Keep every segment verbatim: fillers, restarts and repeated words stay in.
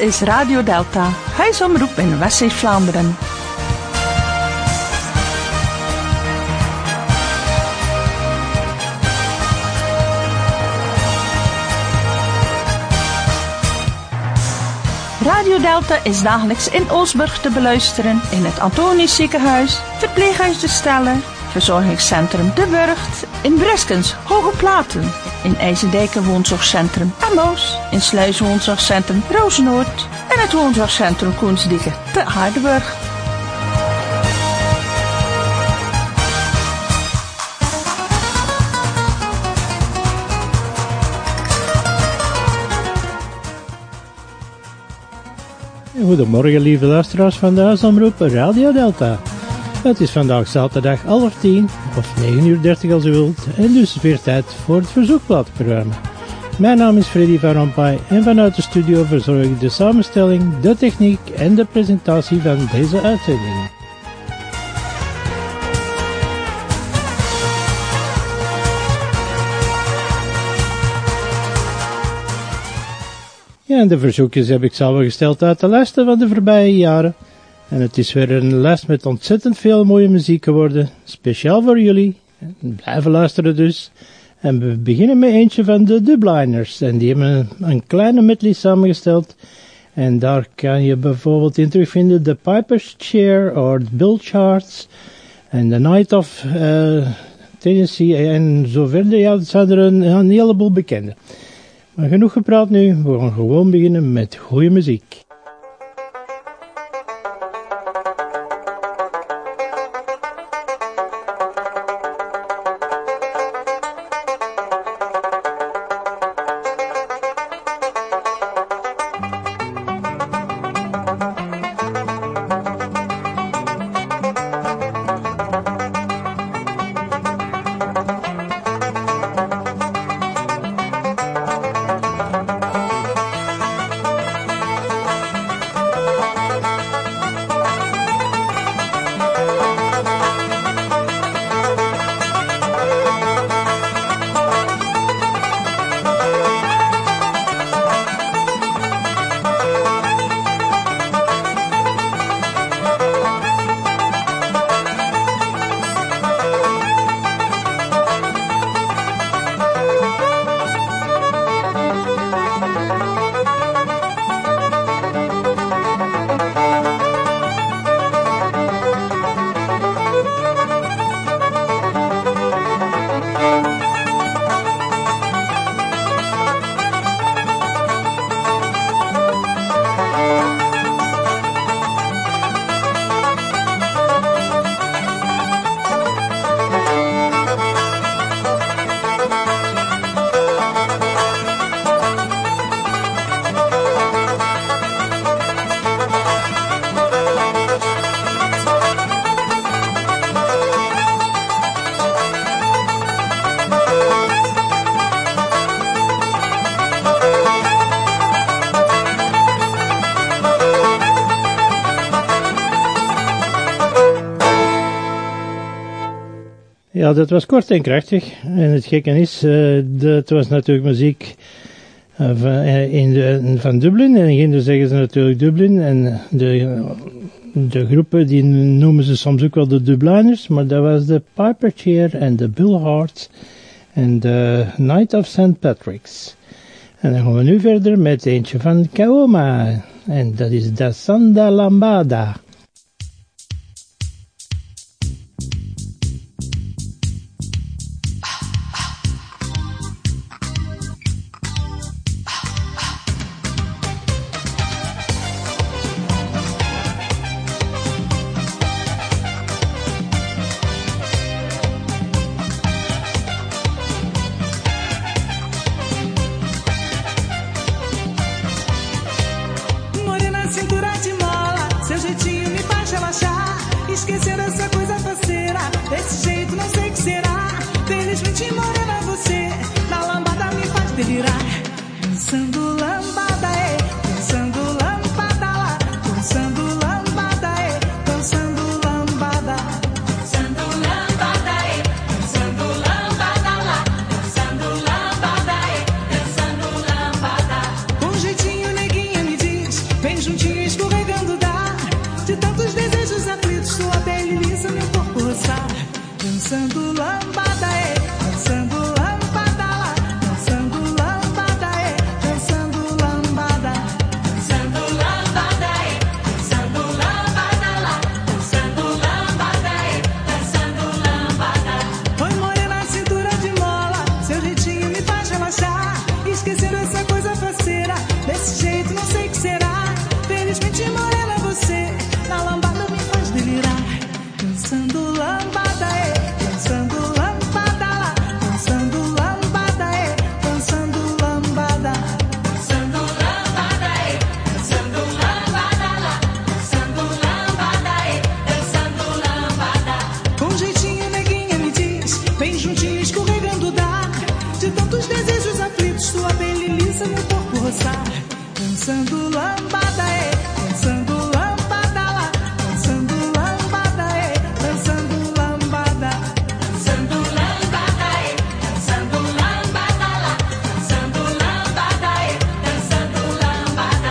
is Radio Delta, huisomroep in West-Vlaanderen. Radio Delta is dagelijks in Oostburg te beluisteren in het Antonisch Ziekenhuis, Verpleeghuis De Stelle, Verzorgingscentrum De Burgt, in Breskens Hoge Platen, in IJzerdijken Woonzorgcentrum Amoos, in Sluis Woonzorgcentrum Roosenoord en het Woonzorgcentrum Koensdieke te Hardenburg. Goedemorgen lieve luisteraars van de huisomroep Radio Delta. Het is vandaag zaterdag half tien of negen uur dertig als u wilt en dus weer tijd voor het verzoekplatenprogramma. Mijn naam is Freddy van Rompuy en vanuit de studio verzorg ik de samenstelling, de techniek en de presentatie van deze uitzending. Ja, en de verzoekjes heb ik zelf gesteld uit de lijsten van de voorbije jaren. En het is weer een lijst met ontzettend veel mooie muziek geworden. Speciaal voor jullie. Blijven luisteren dus. En we beginnen met eentje van de Dubliners. En die hebben een, een kleine medley samengesteld. En daar kan je bijvoorbeeld in terugvinden The Piper's Chair of Bill Charts. En The Night of uh, Tennessee en zo verder. Ja, het zijn er een, een heleboel bekende. Maar genoeg gepraat nu, we gaan gewoon beginnen met goede muziek. Ja, dat was kort en krachtig. En het gekke is, uh, dat was natuurlijk muziek uh, van, uh, in de, van Dublin. En in zeggen ze natuurlijk Dublin. En de, de groepen, die noemen ze soms ook wel de Dubliners. Maar dat was de Piper Chair en de Bill Hearts en de Night of Saint Patrick's. En dan gaan we nu verder met eentje van Kaoma. En dat is Da Sanda Lambada. escorregando dar, de tantos desejos aflitos, sua pele lisa, meu corpo roçar. Dançando lambada, é, dançando lambada lá, dançando lambada, é, dançando lambada. Dançando lambada, é, dançando lambada lá, dançando lambada, é, dançando lambada.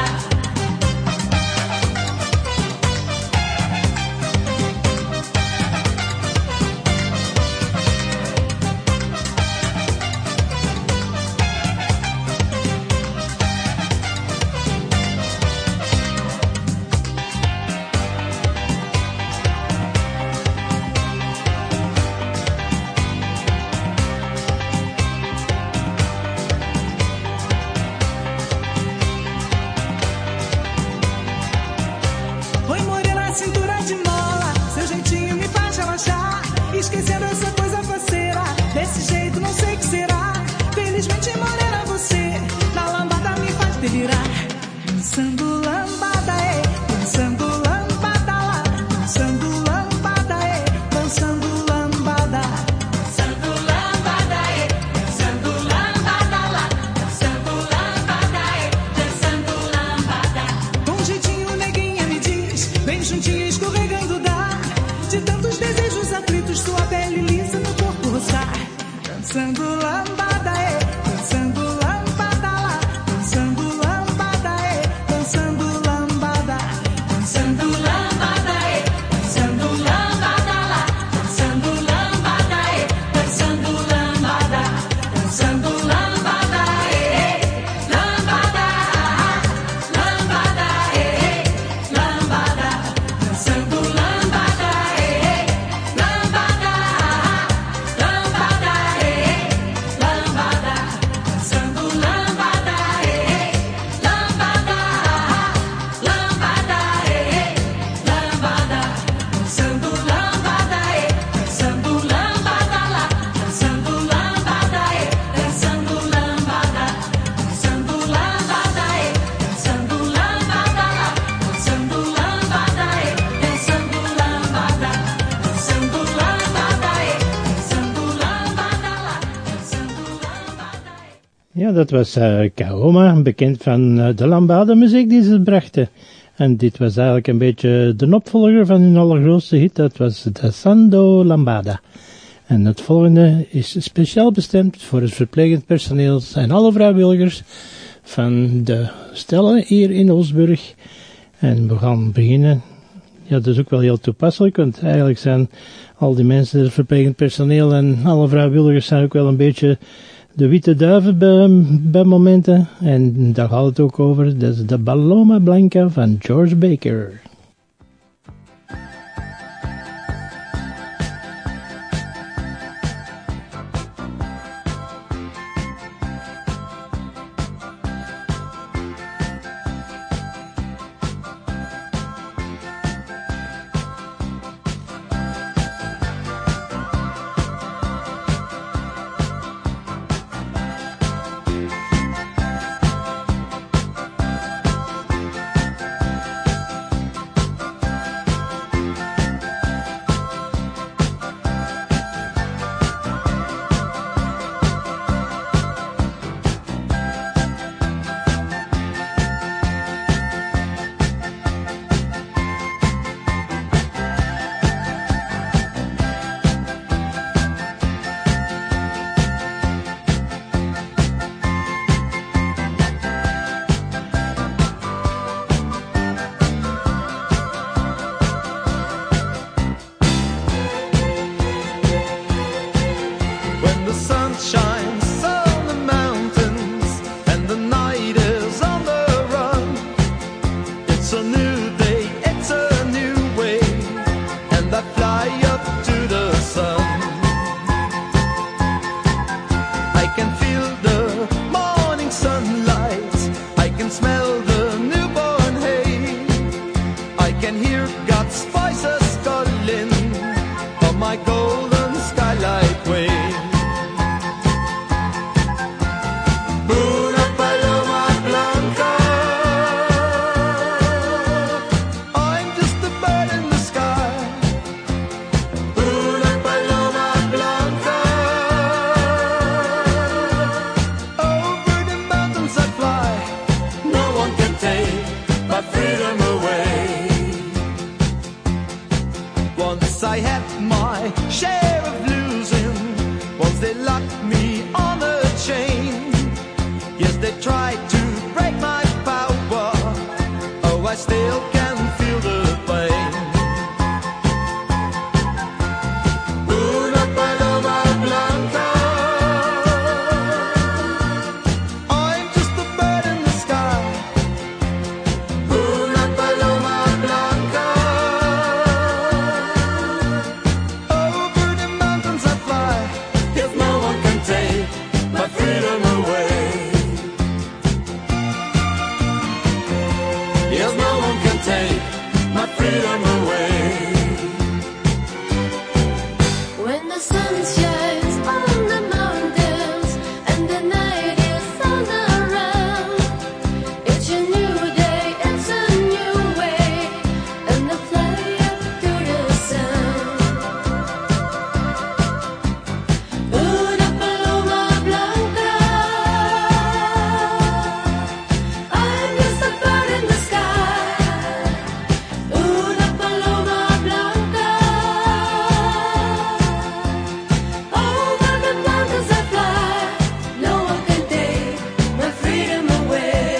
Oi, morena, cintura de mola, seu jeitinho me faz relaxar. Esquecendo essa coisa faceira, desse jeito não sei o que será. Felizmente, morena, você na lambada me faz delirar. Dançando lambada, é, dançando lambada lá, dançando lambada, é, dançando lambada. Dançando lambada, é, dançando lambada lá, dançando lambada, é, dançando lambada. Com jeitinho, neguinha, me diz, bem juntinho, escorregando dar, de tantos desejos aflitos, sua pele lisa, meu corpo roçar. Dançando lambada, é, dançando lambada lá, dançando lambada, é, dançando lambada. Dançando lambada, é, dançando lambada lá, dançando lambada, é, dançando lambada. Dançando lambada, é, lambada, lambada, é, lambada. Dançando lambada, é, lambada, lambada, é, lambada. Dançando lambada, é, lambada, lambada, é, lambada. Dançando lambada, é, dançando lambada lá, dançando lambada, é, dançando lambada. Dançando lambada, é, dançando lambada lá, dançando lambada, é, dançando lambada. Dançando lambada, é, dançando lambada lá, dançando lambada. Ja, dat was uh, Kaoma, bekend van uh, de lambada muziek die ze brachten. En dit was eigenlijk een beetje de opvolger van hun allergrootste hit, dat was Danzando Lambada. En het volgende is speciaal bestemd voor het verplegend personeel en alle vrijwilligers van de stellen hier in Oostburg. En we gaan beginnen. Ja, dat is ook wel heel toepasselijk, want eigenlijk zijn al die mensen, het verplegend personeel en alle vrijwilligers zijn ook wel een beetje de witte duiven bij, bij momenten. En daar gaat het ook over. Dat is de Paloma Blanca van George Baker. Once they locked me on a chain. Yes, they tried to break my power. Oh, I still can feel the pain. Una paloma blanca. I'm just a bird in the sky. Una paloma blanca. Over the mountains I fly. Yes, no one can take my freedom away. Yes, no one can take my freedom away. When the sun shines on the mountains and the night is on around, it's a new day, it's a new way, and I fly up to the sun. Una paloma blanca. I'm just a bird in the sky. Una paloma blanca. Over the mountains I fly. No one can take my freedom away.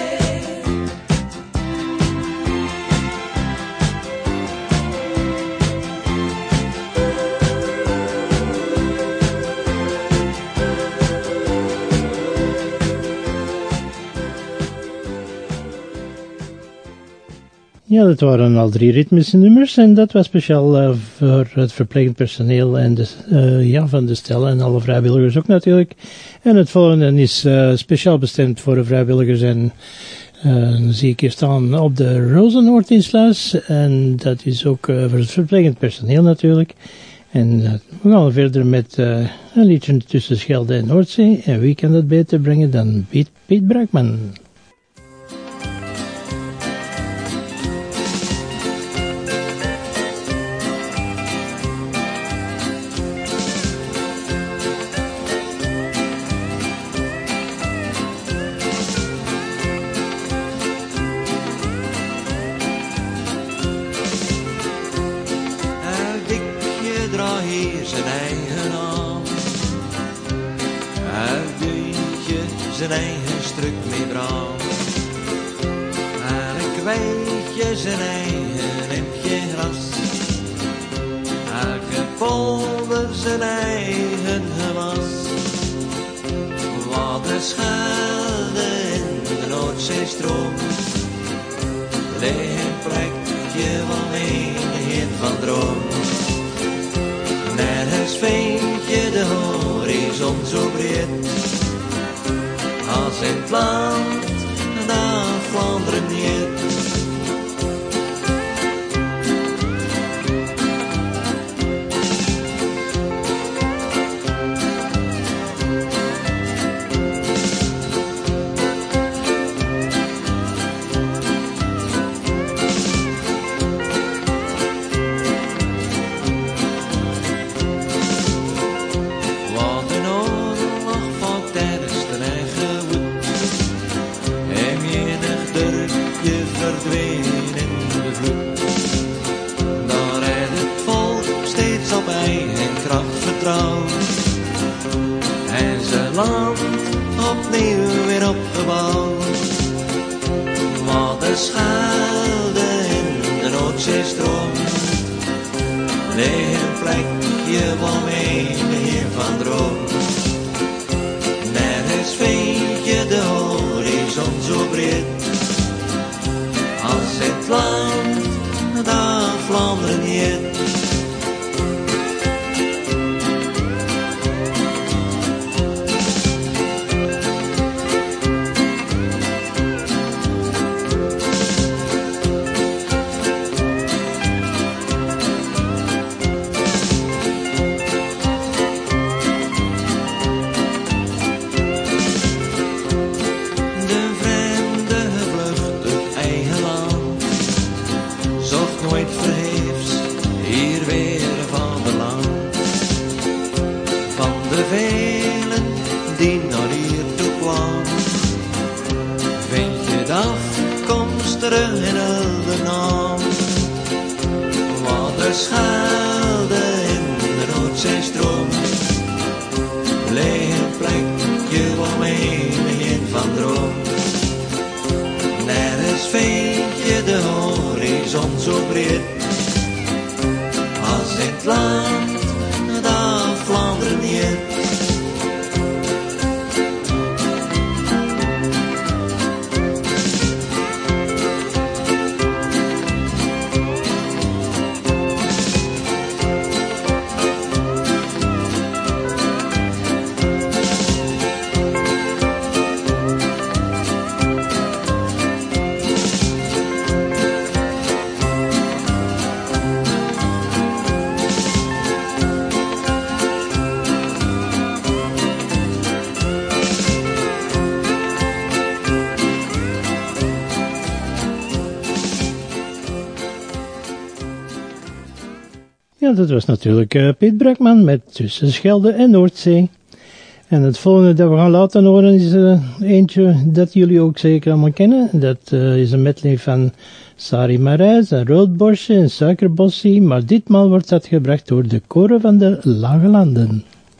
Ja, dat waren al drie ritmische nummers en dat was speciaal uh, voor het verplegend personeel en de, uh, ja, van de stellen en alle vrijwilligers ook natuurlijk. En het volgende is uh, speciaal bestemd voor de vrijwilligers en uh, dan zie ik hier staan op de Rozenoordienstluis en dat is ook uh, voor het verplegend personeel natuurlijk. En uh, we gaan verder met uh, een liedje tussen Schelde en Noordzee en wie kan dat beter brengen dan Piet, Piet Brakman. Elk dikje draagt hier zijn eigen naam. Elk deuntje zijn eigen stuk mee braam. Elk weidje zijn eigen empje gras. Elke polder zijn eigen gewas. Wat de Schelde in de Noordzee stroomt, ligt een plekje van menigheid van droom. Nergens vind je de horizon zo breed als in het land dat Vlaanderen heet. Wat een oorlog van tersten en gewoed, en menig dorpje verdween in de vloed. Daar heeft het volk steeds op eigen kracht vertrouwd en zijn land opnieuw weer opgebouwd. Wat de Schelde in de Noordzee stroomt, ligt een plekje waar menigeen van droomt. Nergens vind je de horizon zo breed als in het land dat Vlaanderen heet. De vreemde gevlucht uit eigen land zocht nooit vergeefs hier weer vaderland. Van de velen die naar hier toe kwamen, vind je de afkomst terug in de naam. Wat de Schelde in de Noordzee stroomt, lege plekje waar mijn begin van droom. Nergens vind je de horizon zo breed als in het land dat Vlaanderen heet. Ja, dat was natuurlijk uh, Piet Brekman met Tussen Schelde en Noordzee. En het volgende dat we gaan laten horen is uh, eentje dat jullie ook zeker allemaal kennen. Dat uh, is een medley van Sari Marijs, een Roodborstje en Suikerbossie. Maar ditmaal wordt dat gebracht door de koren van de Lage Landen.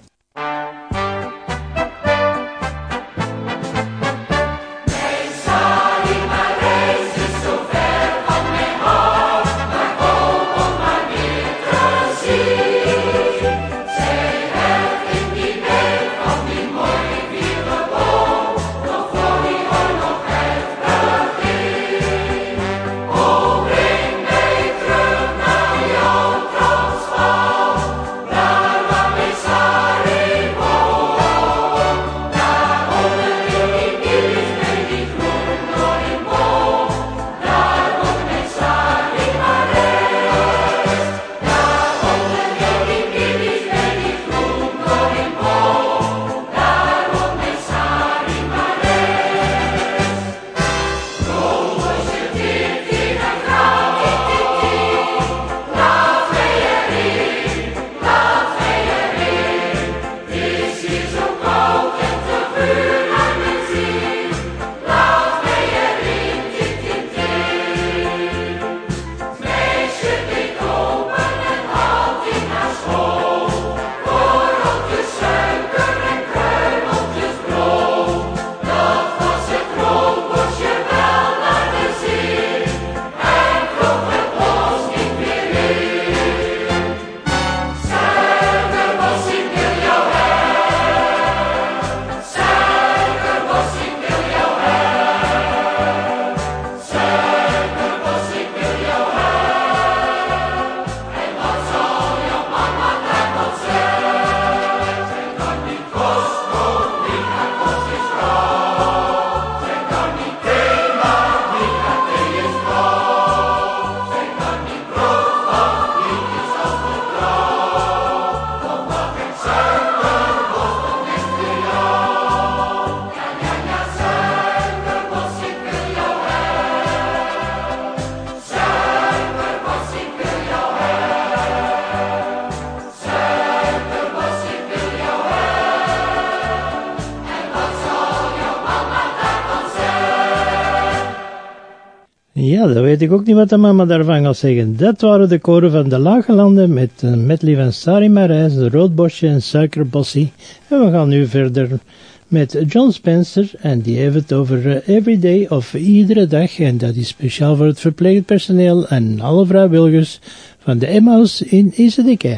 Ja, dat weet ik ook niet wat de mama daarvan gaat zeggen. Dat waren de koren van de Lage Landen met een medley van Sari Marijs, de Roodborstje en Suikerbossie. En we gaan nu verder met John Spencer en die heeft het over uh, Everyday of iedere dag. En dat is speciaal voor het verpleegend personeel en alle vrijwilligers van de Emmaus in Isedeke.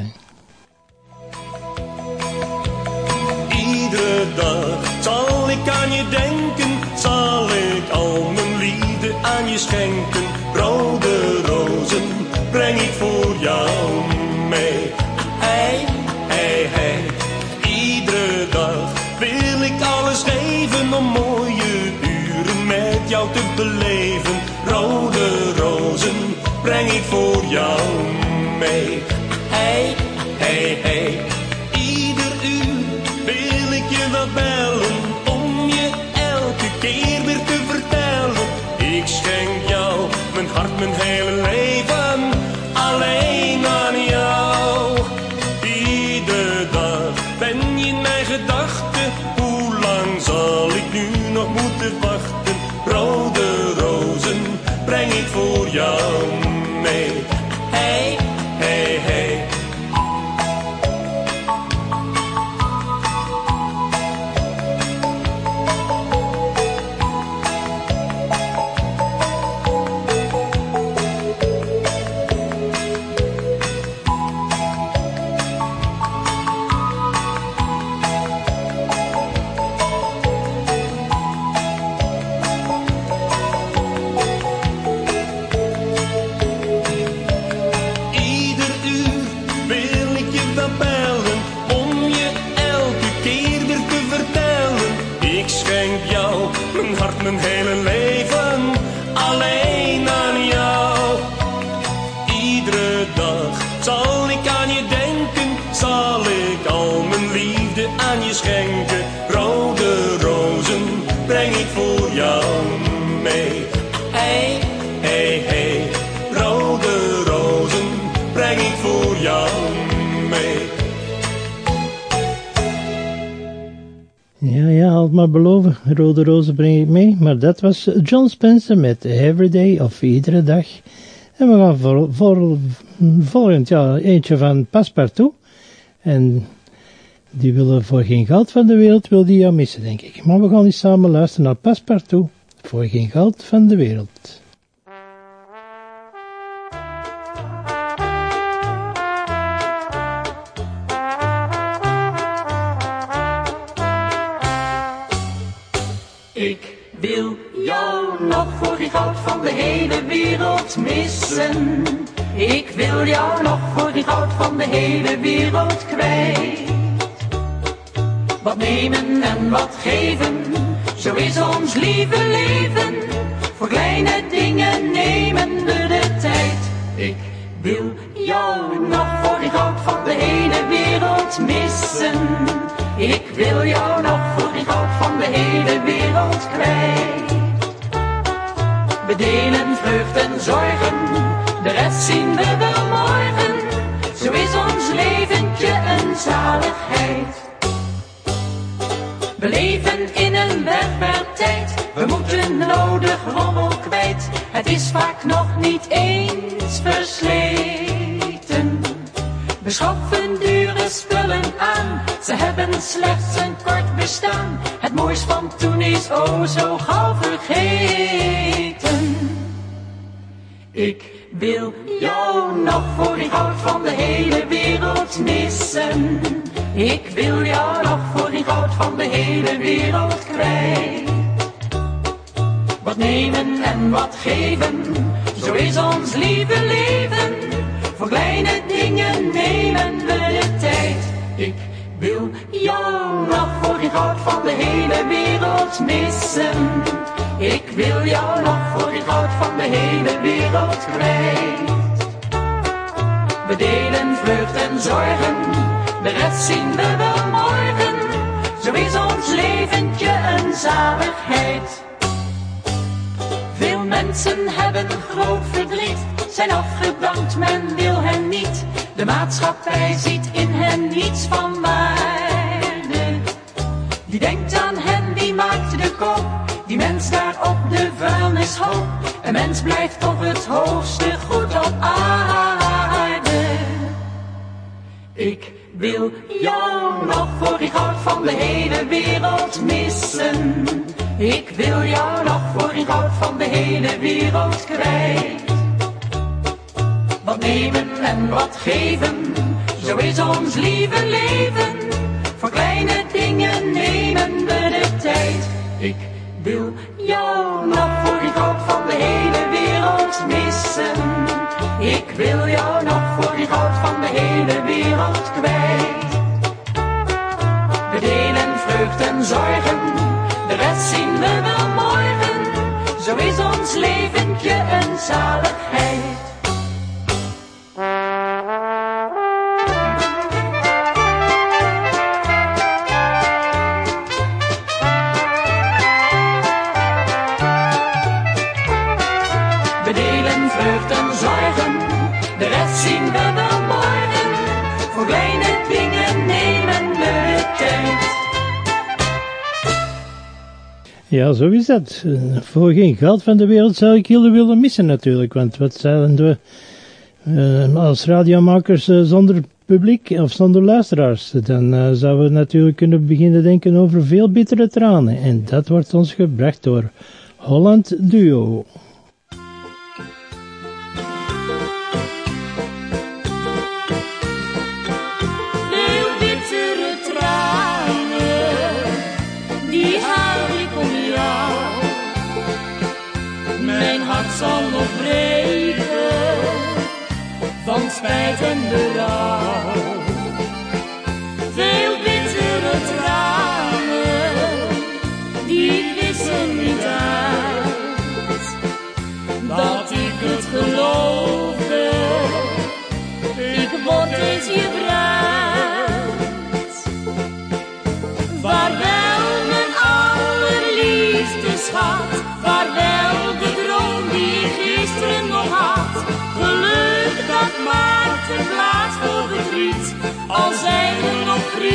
Iedere dag zal ik aan je denken, zal ik al mijn liefde aan je schenken. Rode rozen breng ik voor jou mee. Hey, hey, hey. Iedere dag wil ik alles geven om mooie uren met jou te beleven. Rode rozen breng ik voor jou mee. Hey, hey, hey. Ieder uur wil ik je wat bellen om je elke keer weer te vertellen. Ik schenk jou mijn hart, mijn hele leven, alleen aan jou. Iedere dag ben je in mijn gedachten, hoe lang zal ik nu nog moeten wachten? Rode rozen breng ik voor jou mee. Hey, hey, hey. mijn hele leven alleen aan jou. Iedere dag zal ik aan je denken, zal ik al mijn liefde aan je schenken. Rode rozen breng ik voor jou mee. Hey, hey, hey, rode rozen breng ik voor jou mee. Ja, ja, had maar beloven. Rode rozen breng ik mee. Maar dat was John Spencer met Everyday of Iedere Dag. En we gaan voor, voor, volgend jaar eentje van Passepartout. En die willen voor geen geld van de wereld, wil die jou missen, denk ik. Maar we gaan eens samen luisteren naar Passepartout. Voor geen geld van de wereld. Ik wil jou nog voor geen goud van de hele wereld missen. Ik wil jou nog voor geen goud van de hele wereld kwijt. Wat nemen en wat geven, zo is ons lieve leven. Voor kleine dingen nemen we de tijd. Ik wil jou nog voor geen goud van de hele wereld missen. Ik wil jou nog voor geen goud van de hele wereld kwijt. We delen vreugd en zorgen, de rest zien we wel morgen. Zo is ons leventje een zaligheid. We leven in een werkbaartijd, we moeten nodig rommel kwijt. Het is vaak nog niet eens versleten. We schaffen dure spullen aan, ze hebben slechts een kort bestaan. Het moois van toen is oh zo gauw vergeten. Ik wil jou nog voor geen goud van de hele wereld missen. Ik wil jou nog voor geen goud van de hele wereld kwijt. Wat nemen en wat geven, zo is ons lieve leven. Voor kleine dingen nemen we de tijd. Ik wil jou nog voor geen goud van de hele wereld missen. Ik wil jou nog voor geen goud van de hele wereld kwijt. We delen vreugd en zorgen, de rest zien we wel morgen. Zo is ons leventje een zaligheid. Veel mensen hebben groot verdriet, zijn afgedankt, men wil hen niet. De maatschappij ziet in hen niets van waarde. Wie denkt aan hen, die maakt de koop. Die mens daar op de vuilnishoop. Een mens blijft toch het hoogste goed op aarde. Ik wil jou nog voor geen goud van de hele wereld missen. Ik wil jou nog voor geen goud van de hele wereld kwijt. Wat nemen en wat geven, zo is ons lieve leven. Voor kleine dingen nemen we de tijd. Ik wil jou nog voor geen goud van de hele wereld missen. Ik wil jou nog voor geen goud van de hele wereld kwijt. We delen vreugd en zorgen, de rest zien we wel morgen. Zo is ons leventje een zaligheid. We delen vreugd en zorgen, de rest zien we wel morgen. Voor kleine dingen nemen we de tijd. Ja, zo is dat. Uh, voor geen geld van de wereld zou ik jullie willen missen natuurlijk, want wat zijn we uh, als radiomakers uh, zonder publiek of zonder luisteraars? Dan uh, zouden we natuurlijk kunnen beginnen denken over veel bittere tranen. En dat wordt ons gebracht door Holland Duo. Zal nog breken van spijt en berouw. Veel bittere tranen, die wissen niet uit.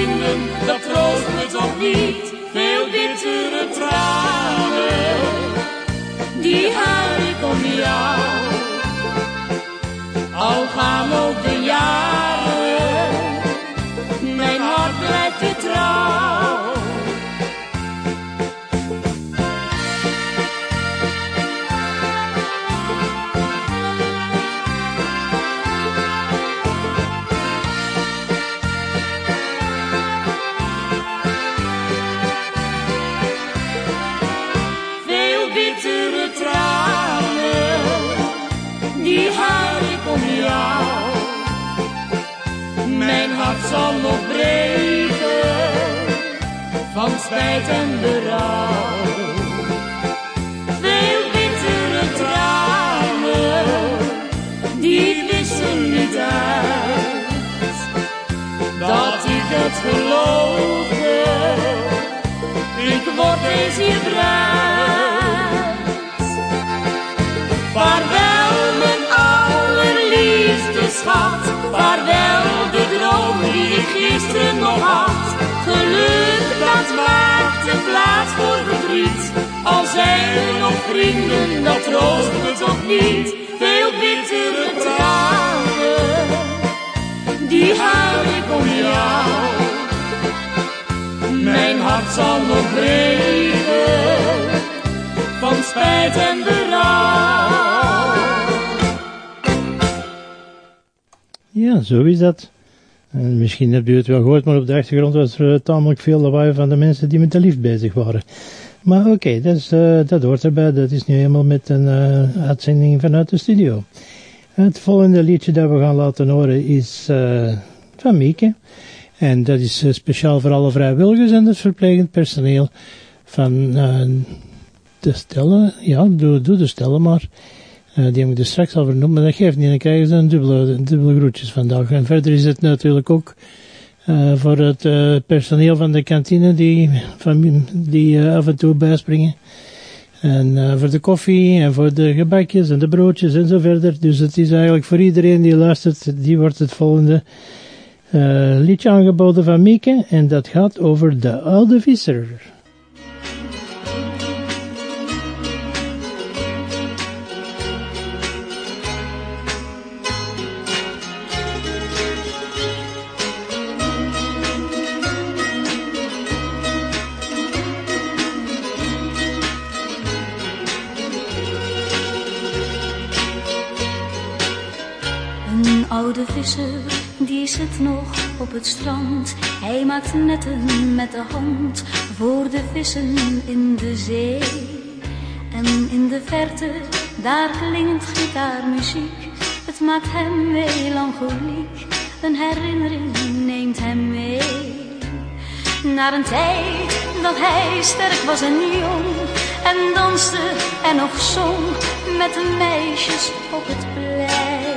vrienden, dat troost me toch niet. Veel bittere tranen, die huil ik om jou. Al gaan ook de jaren, mijn hart blijft je trouw. Veel bittere tranen, die huil ik om jou. Mijn hart zal nog breken van spijt en berouw. Veel bittere tranen, die wissen niet uit dat ik het geloofde. Ik word eens hier bruid. Vaarwel mijn allerliefste schat, vaarwel de droom die ik gisteren nog had. Geluk dat maakt de plaats voor verdriet. Al zijn er nog vrienden, dat troost me toch niet. Veel bittere tranen, die huil ik om jou. Mijn hart zal nog breken van spijt en berouw. Ja, zo is dat. En misschien hebt u het wel gehoord, maar op de achtergrond was er uh, tamelijk veel lawaai van de mensen die met de lift bezig waren. Maar oké, okay, dat, is, uh, dat hoort erbij. Dat is nu helemaal met een uh, uitzending vanuit de studio. Het volgende liedje dat we gaan laten horen is uh, van Mieke. En dat is uh, speciaal voor alle vrijwilligers en het verplegend personeel van uh, de stellen. Ja, doe, doe de stellen maar. Uh, die heb ik er straks al vernoemd, maar dat geeft niet. Dan krijgen ze een dubbele, dubbele groetjes vandaag. En verder is het natuurlijk ook uh, voor het uh, personeel van de kantine die, van, die uh, af en toe bijspringen. En uh, voor de koffie en voor de gebakjes en de broodjes en zo verder. Dus het is eigenlijk voor iedereen die luistert, die wordt het volgende uh, liedje aangeboden van Mieke. En dat gaat over de oude visser. oude visser, die zit nog op het strand. Hij maakt netten met de hand voor de vissen in de zee. En in de verte, daar klinkt gitaarmuziek. Het maakt hem melancholiek, een herinnering neemt hem mee. Naar een tijd dat hij sterk was en jong, en danste en nog zong met de meisjes op het plein.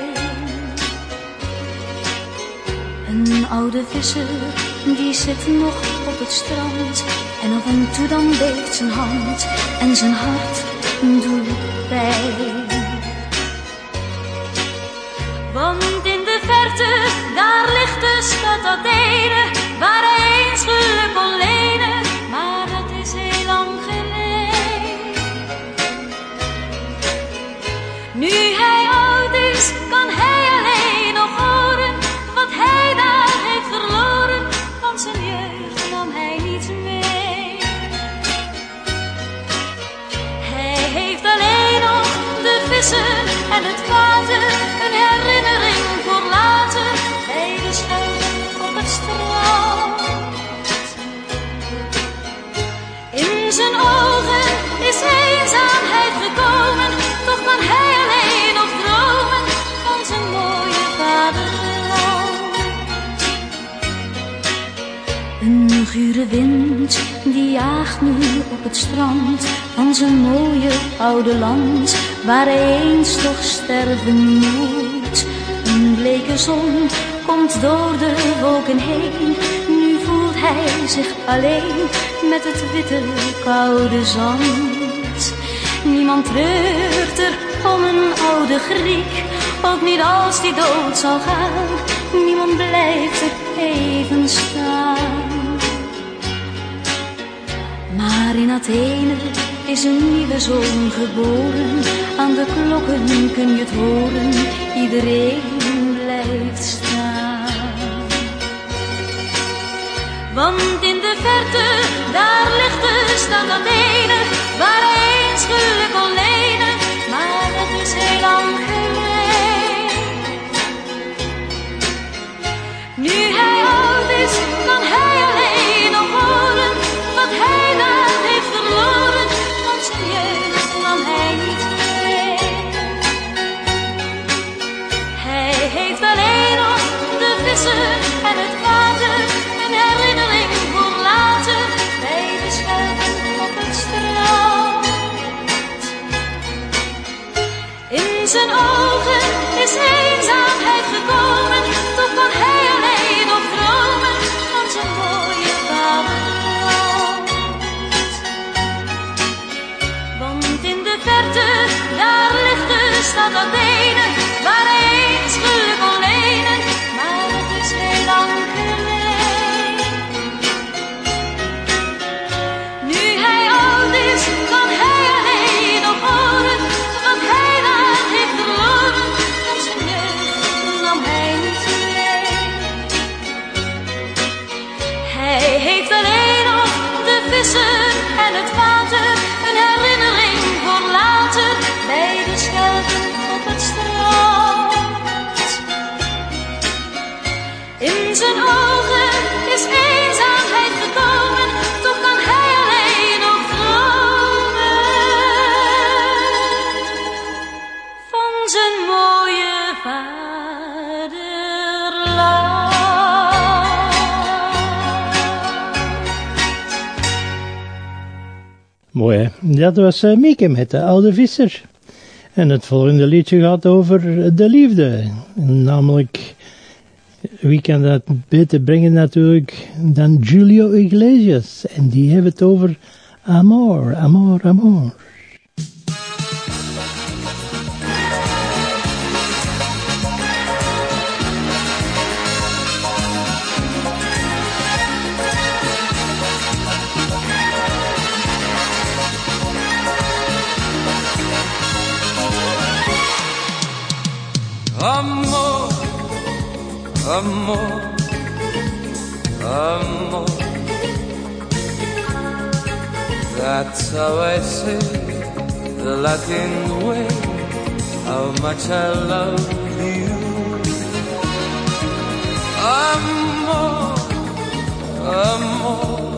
Een oude visser, die zit nog op het strand, en af en toe dan beeft zijn hand en zijn hart doet pijn. Want in de verte, daar ligt de stad Athene, waar hij eens geluk kon lenen, maar dat is heel lang geleden. Nu hij oud is, kan hij alleen nog horen wat hij daar heeft verloren, want zijn jeugd nam hij niet mee. Hij heeft alleen nog de vissen en het water, een herinnering voor later, bij de schuil op het strand. In zijn ogen is eenzaamheid gekomen, toch kan hij alleen nog dromen van zijn mooie vaderland. Een gure wind, die jaagt nu op het strand van zijn mooie oude land, waar hij eens toch sterven moet. Een bleke zon komt door de wolken heen, nu voelt hij zich alleen met het witte koude zand. Niemand treurt er om een oude Griek, ook niet als die dood zal gaan, niemand blijft er even staan. Maar in Athene is een nieuwe zon geboren. Aan de klokken kun je het horen, iedereen blijft staan. Want in de verte, daar ligt de stad Athene, waar eens geluk kon lenen, maar het is heel lang geleden. Nu hij oud is, kan hij alleen nog horen wat hij daar heeft verloren, want zijn jeugd nam hij niet mee. Hij heeft alleen nog de vissen en het water, een herinnering voor later, bij de schelpen op het strand. In zijn ogen is eenzaamheid gekomen, toch kan hij alleen nog dromen van zijn mooie vaderland. Want in de verte, daar ligt de stad Athene, waar hij eens geluk kon lenen, maar het is heel lang geleden. Nu hij oud is, kan hij alleen nog horen wat hij daar heeft verloren, want zijn jeugd nam hij niet mee. Hij heeft alleen nog de vissen en het water, een herinnering voor later, bij de schelpen op het strand. In zijn ogen is eenzaamheid gekomen, toch kan hij alleen nog dromen van zijn mooie vaderland. Mooi hè? Dat was uh, Mieke met de oude visser. En het volgende liedje gaat over de liefde. Namelijk, wie kan dat beter brengen natuurlijk dan Julio Iglesias. En die hebben het over amor, amor, amor. Amor, amor, amor. That's how I say the Latin way, how much I love you. Amor, amor,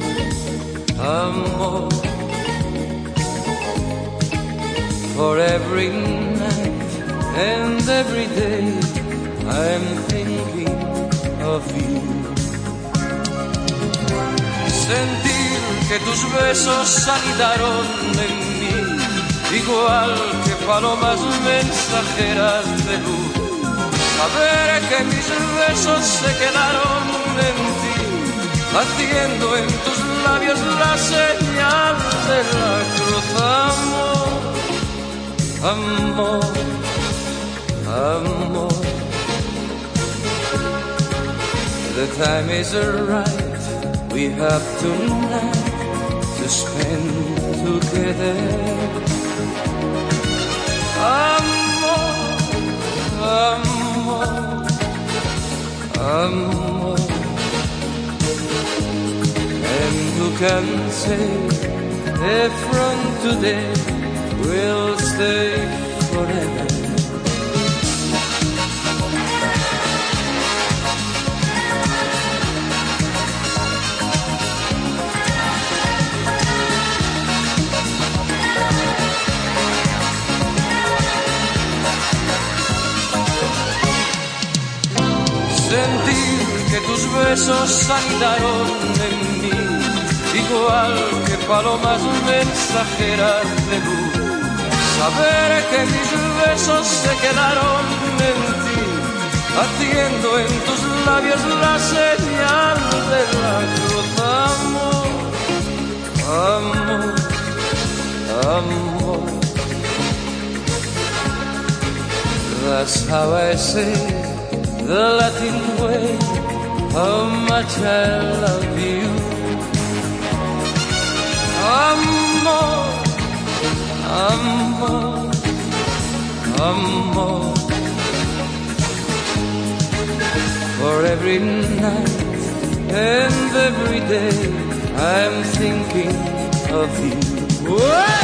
amor. For every night and every day I'm thinking of you. Sentir que tus besos anidaron en mí, igual que palomas mensajeras de luz. Saber que mis besos se quedaron en ti, haciendo en tus labios la señal de la cruz. Amor, amor, amor. The time is right, we have tonight to spend together. Amor, amor, amor. And who can say if from today we'll stay forever? Sentir que tus besos anidaron en mí, igual que palomas mensajeras de luz. Saber que mis besos se quedaron en ti, haciendo en tus labios la señal de la cruz. Amor, amor, amor. That's how I say the Latin way, how much I love you. Amor, amor, amor. For every night and every day I'm thinking of you. Whoa!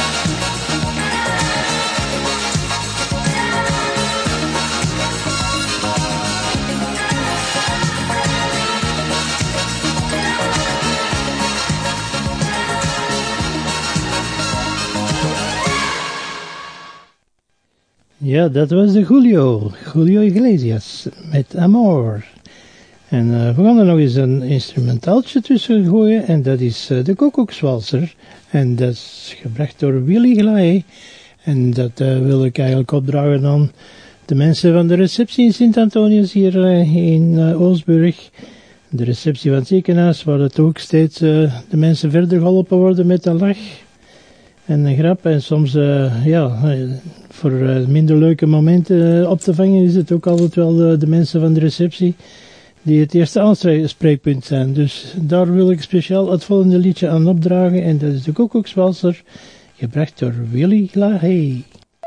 Ja, dat was de Julio, Julio Iglesias met Amor. En uh, we gaan er nog eens een instrumentaaltje tussen gooien en dat is uh, de Koekoekswalser. En dat is gebracht door Willy Glaé. En dat uh, wil ik eigenlijk opdragen aan de mensen van de receptie in Sint-Antonius hier uh, in uh, Oostburg. De receptie van het ziekenhuis, waar het ook steeds uh, de mensen verder geholpen worden met een lach en een grap. En soms, uh, ja, uh, voor uh, minder leuke momenten uh, op te vangen is het ook altijd wel uh, de mensen van de receptie die het eerste aanspreekpunt zijn. Dus daar wil ik speciaal het volgende liedje aan opdragen. En dat is de Koekoekswalser, gebracht door Willy Glaé.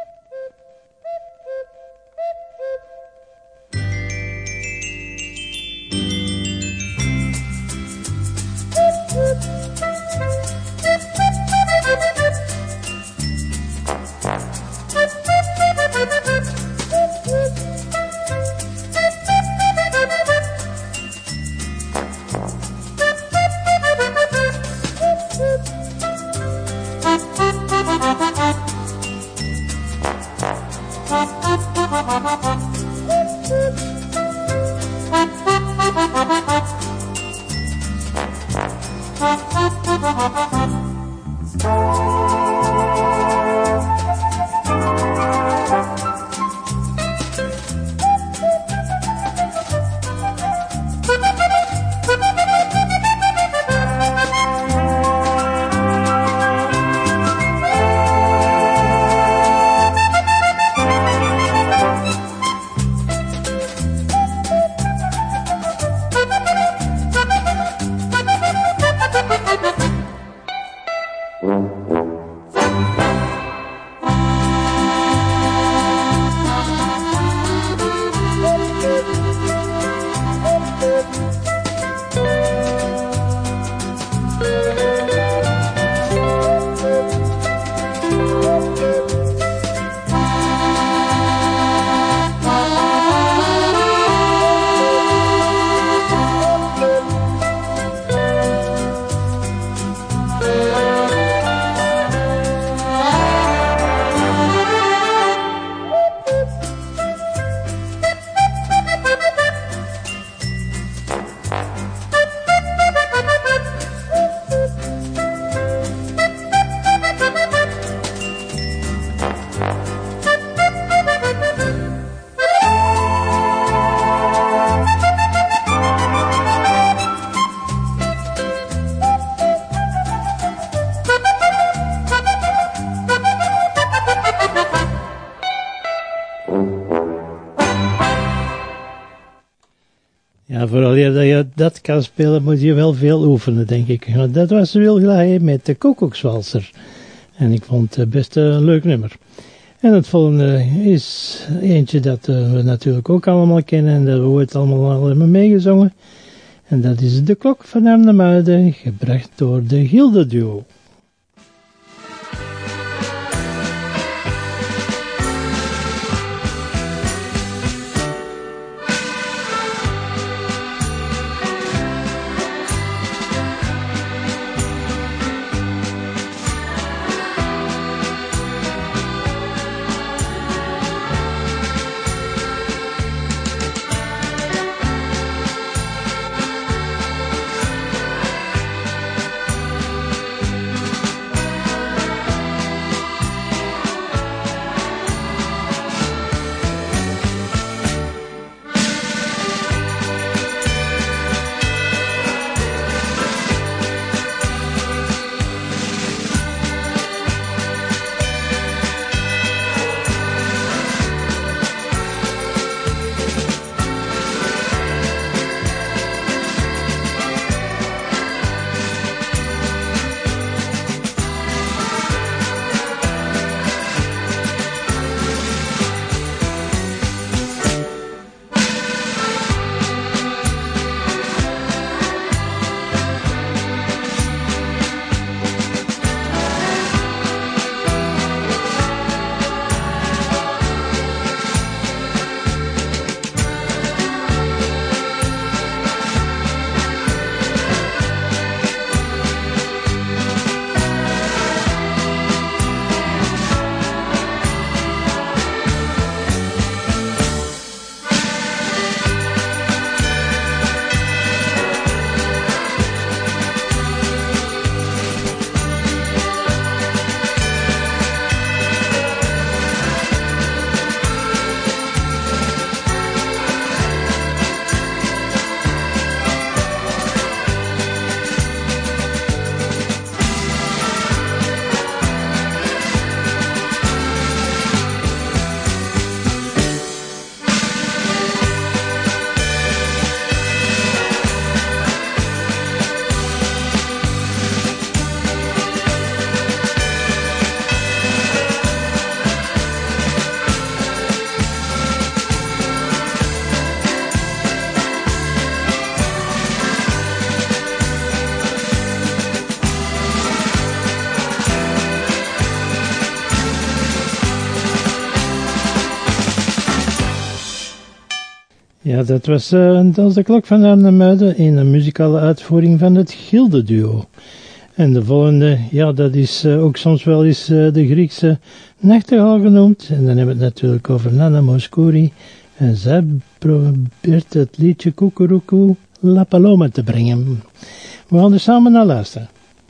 Ja, vooral dat je dat kan spelen, moet je wel veel oefenen, denk ik. Want dat was Willy Glaé met de Koekoekswalser. En ik vond het best een leuk nummer. En het volgende is eentje dat we natuurlijk ook allemaal kennen en dat we ooit allemaal al hebben meegezongen. En dat is De Klok van Arnhemuiden, gebracht door de Gilde Duo. Thank Ja, dat was, uh, dat was de klok van Arnhem Muiden in een muzikale uitvoering van het Gilde-duo. En de volgende, ja, dat is uh, ook soms wel eens uh, de Griekse nachtegaal genoemd. En dan hebben we het natuurlijk over Nana Mouskouri. En zij probeert het liedje Cucurucu La Paloma te brengen. We gaan er samen naar luisteren.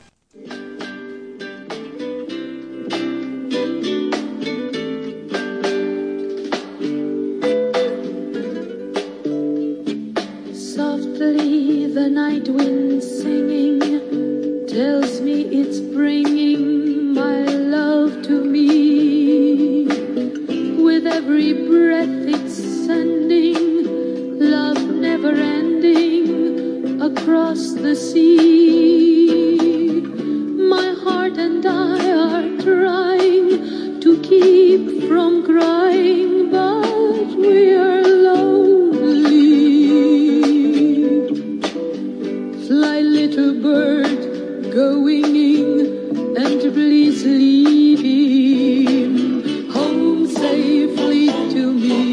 Softly the night wind singing tells me it's bringing my love to me. With every breath it's sending love never ending across the sea. My heart and I are trying to keep from crying, but we are lonely. Fly, little bird, go winging, and please lead him home safely to me.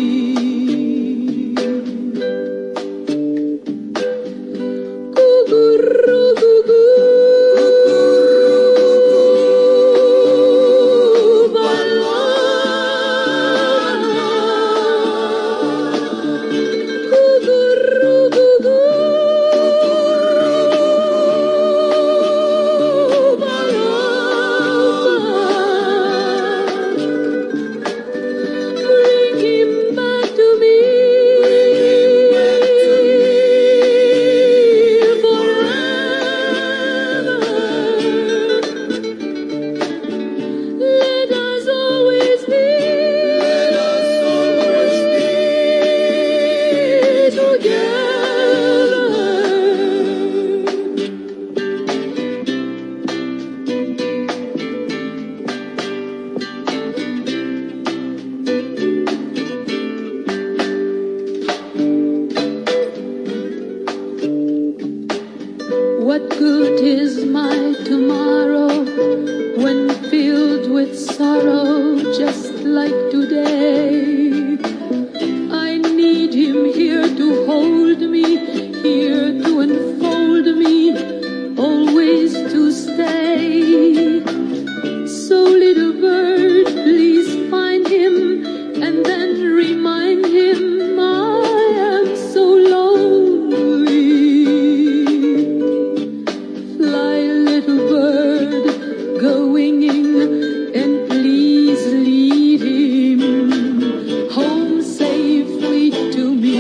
What good is my tomorrow when filled with sorrow just like today? I need him here to hold me, here to enfold me, always to stay. So little bird, please find him and then remind him I am so lonely. Fly, little bird, go winging, and please lead him home safely to me.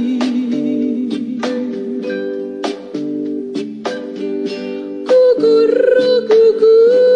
Cuckoo-cuckoo.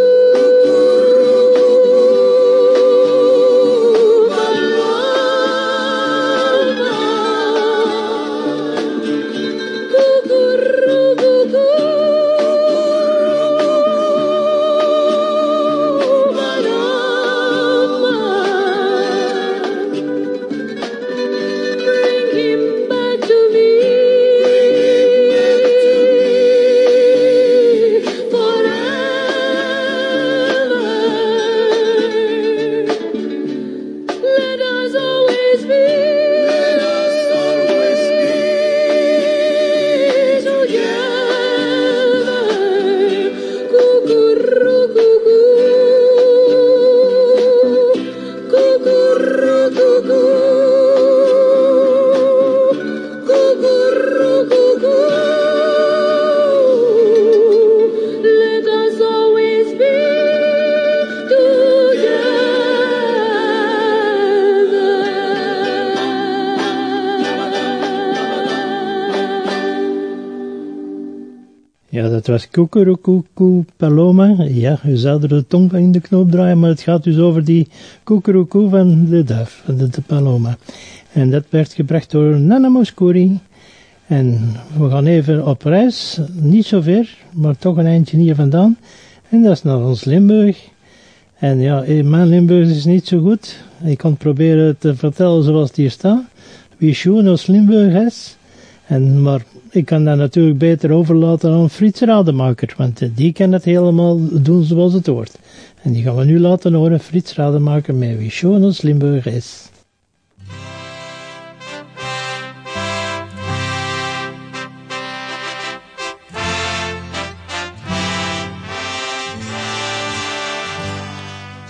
Ja, dat was Cucurucu Paloma. Ja, u zou er de tong van in de knoop draaien, maar het gaat dus over die Cucurucu van de duif, van de, de Paloma. En dat werd gebracht door Nana Mouskouri. En we gaan even op reis, niet zo ver, maar toch een eindje hier vandaan. En dat is naar ons Limburg. En ja, mijn Limburg is niet zo goed. Ik kan het proberen te vertellen zoals het hier staat. Wie schoon als Limburg is. En, maar ik kan dat natuurlijk beter overlaten aan Frits Rademaker, want die kan het helemaal doen zoals het hoort. En die gaan we nu laten horen, Frits Rademaker met Wie schoon als Limburg is.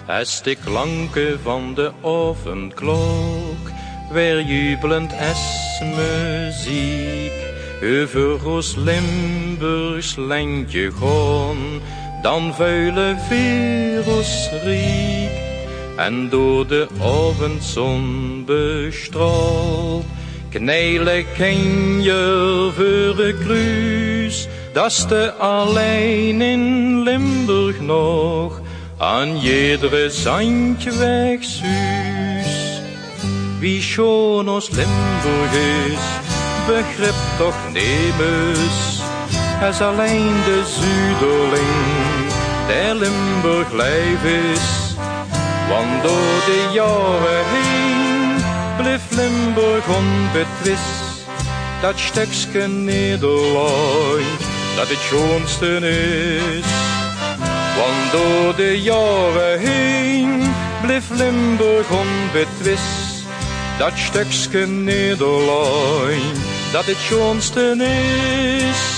Is de klanken van de avondklok, weer jubelend is muziek. Over ons Limburgs lentje gaan, dan vuile werelds riek. En door de avondzon bestraald, knijlen ken je voor een kruis. Dat de alleen in Limburg nog aan iedere zandje wegzuus. Wie schoon ons Limburg is, begrip toch neemus. Is alleen de zuiderling, der Limburg lijf is. Want door de jaren heen, bleef Limburg onbetwist. Dat stukje Nederland, dat het schoonste is. Want door de jaren heen bleef Limburg onbetwist. Dat stukje Nederland, dat het schoonste is.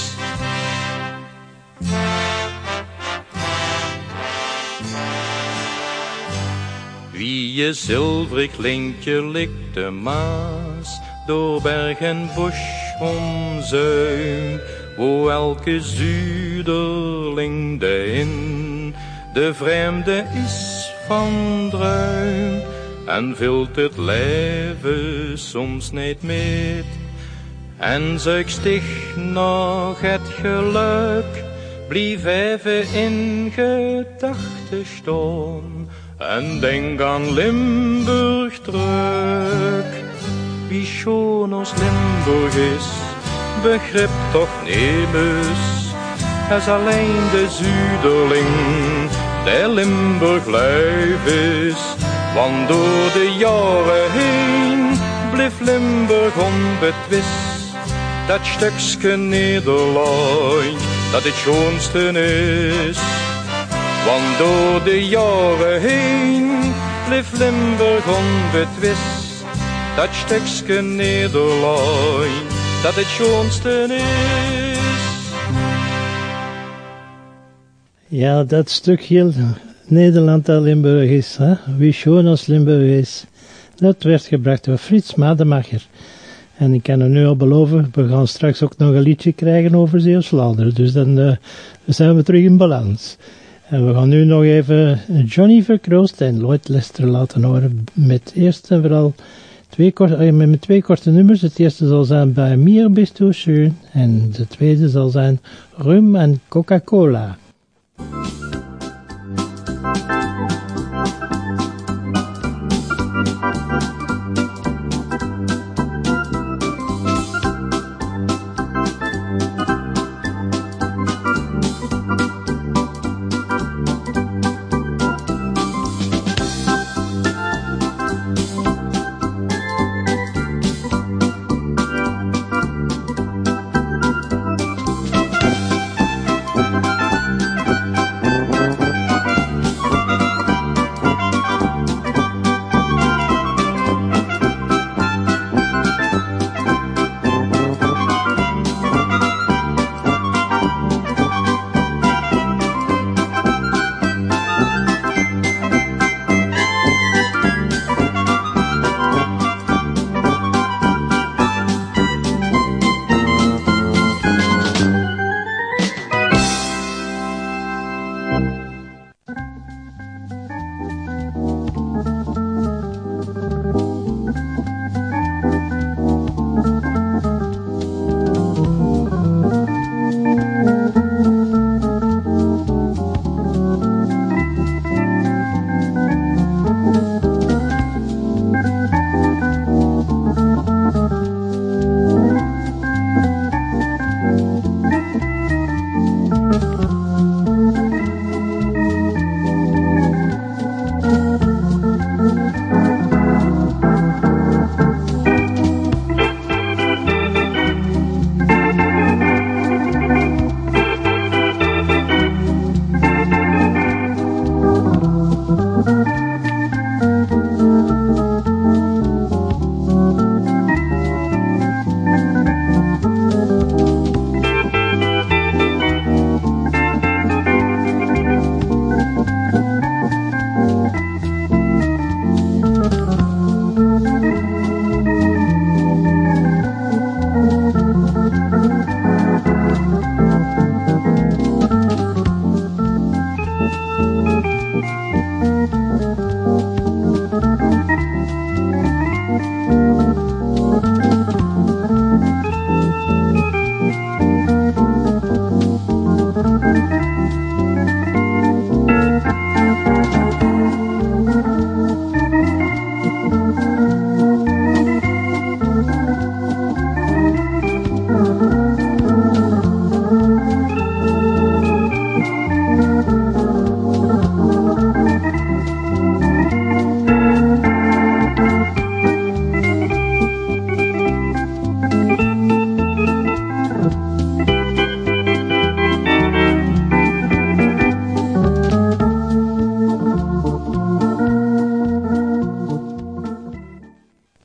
Wie je zilverig lintje likt de Maas, door berg en bush omzuim, wo elke zuiderling de in, de vreemde is van druim, en vult het leven soms niet met, en zuik sticht nog het geluk, blief even in gedachten staan, en denk aan Limburg terug. Wie schoon ons Limburg is, begrip toch neemus. Is alleen de zuiderling, der Limburg lijf is. Want door de jaren heen, bleef Limburg onbetwist. Dat stukje Nederland, dat het schoonste is. Want door de jaren heen bleef Limburg onbetwist. Dat stukje Nederland, dat het schoonste is. Ja, dat stukje Nederland dat Limburg is, hè? Wie schoon als Limburg is. Dat werd gebracht door Frits Mademacher. En ik kan er nu al beloven, we gaan straks ook nog een liedje krijgen over Zeeuws-Vlaanderen. Dus dan uh, zijn we terug in balans. En we gaan nu nog even Johnny Verkroost en Lloyd Lester laten horen met eerst en vooral twee korte, met twee korte nummers. Het eerste zal zijn Bij mir bist du schön en de tweede zal zijn Rum en Coca-Cola.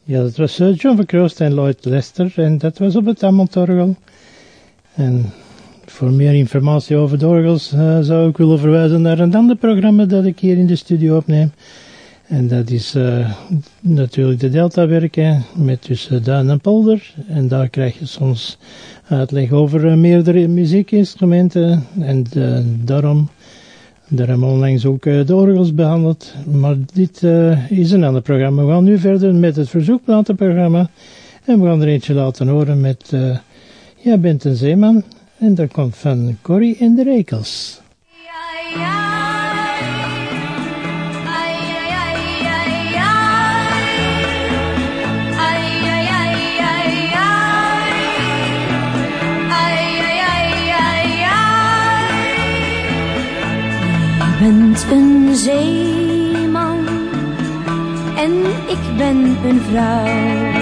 Ja, dat was uh, John Verkroost en Lloyd Lester en dat was op het Hammond-orgel. En voor meer informatie over de orgels uh, zou ik willen verwijzen naar een ander programma dat ik hier in de studio opneem. En dat is uh, natuurlijk de Deltawerken met tussen Duin en Polder. En daar krijg je soms uitleg over uh, meerdere muziekinstrumenten. En uh, daarom, daar hebben we onlangs ook uh, de orgels behandeld. Maar dit uh, is een ander programma. We gaan nu verder met het verzoekplatenprogramma. En we gaan er eentje laten horen met uh, Jij bent een zeeman. En dat komt van Corrie en de Rekels. Ja, ja. Je bent een zeeman en ik ben een vrouw.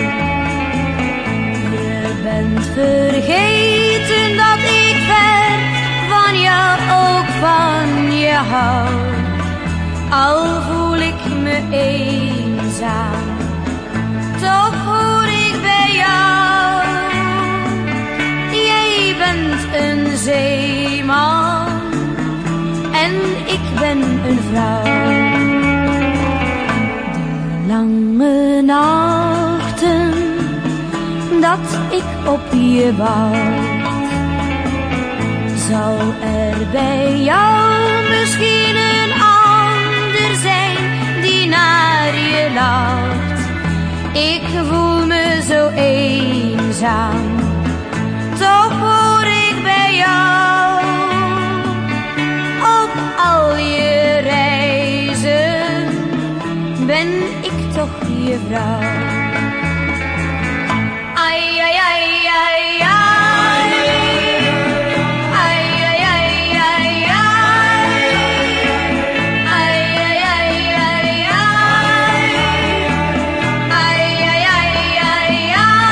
Je bent vergeten dat ik ver van jou ook van je hou. Al voel ik me eenzaam, toch hoor ik bij jou. Jij bent een zeeman en ik ben een vrouw. De lange nachten dat ik op je wacht, zal er bij jou misschien een ander zijn die naar je lacht. Ik voel me zo eenzaam, toch hoor ik bij jou. Op al je reizen ben ik toch je vrouw. Ai, ai, ai, ai, ai. Ai, ai, ai, ai, ai. Ai, ai, ai, ai, ai. Ai, ai, ai, ai,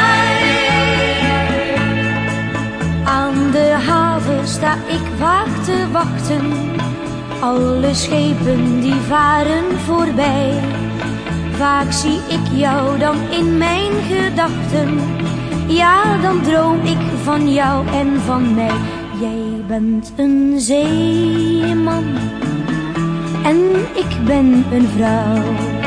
ai. Aan de haven sta ik vaak te wachten. Alle schepen die varen voorbij. Vaak zie ik jou dan in mijn gedachten. Ja, dan droom ik van jou en van mij. Jij bent een zeeman en ik ben een vrouw.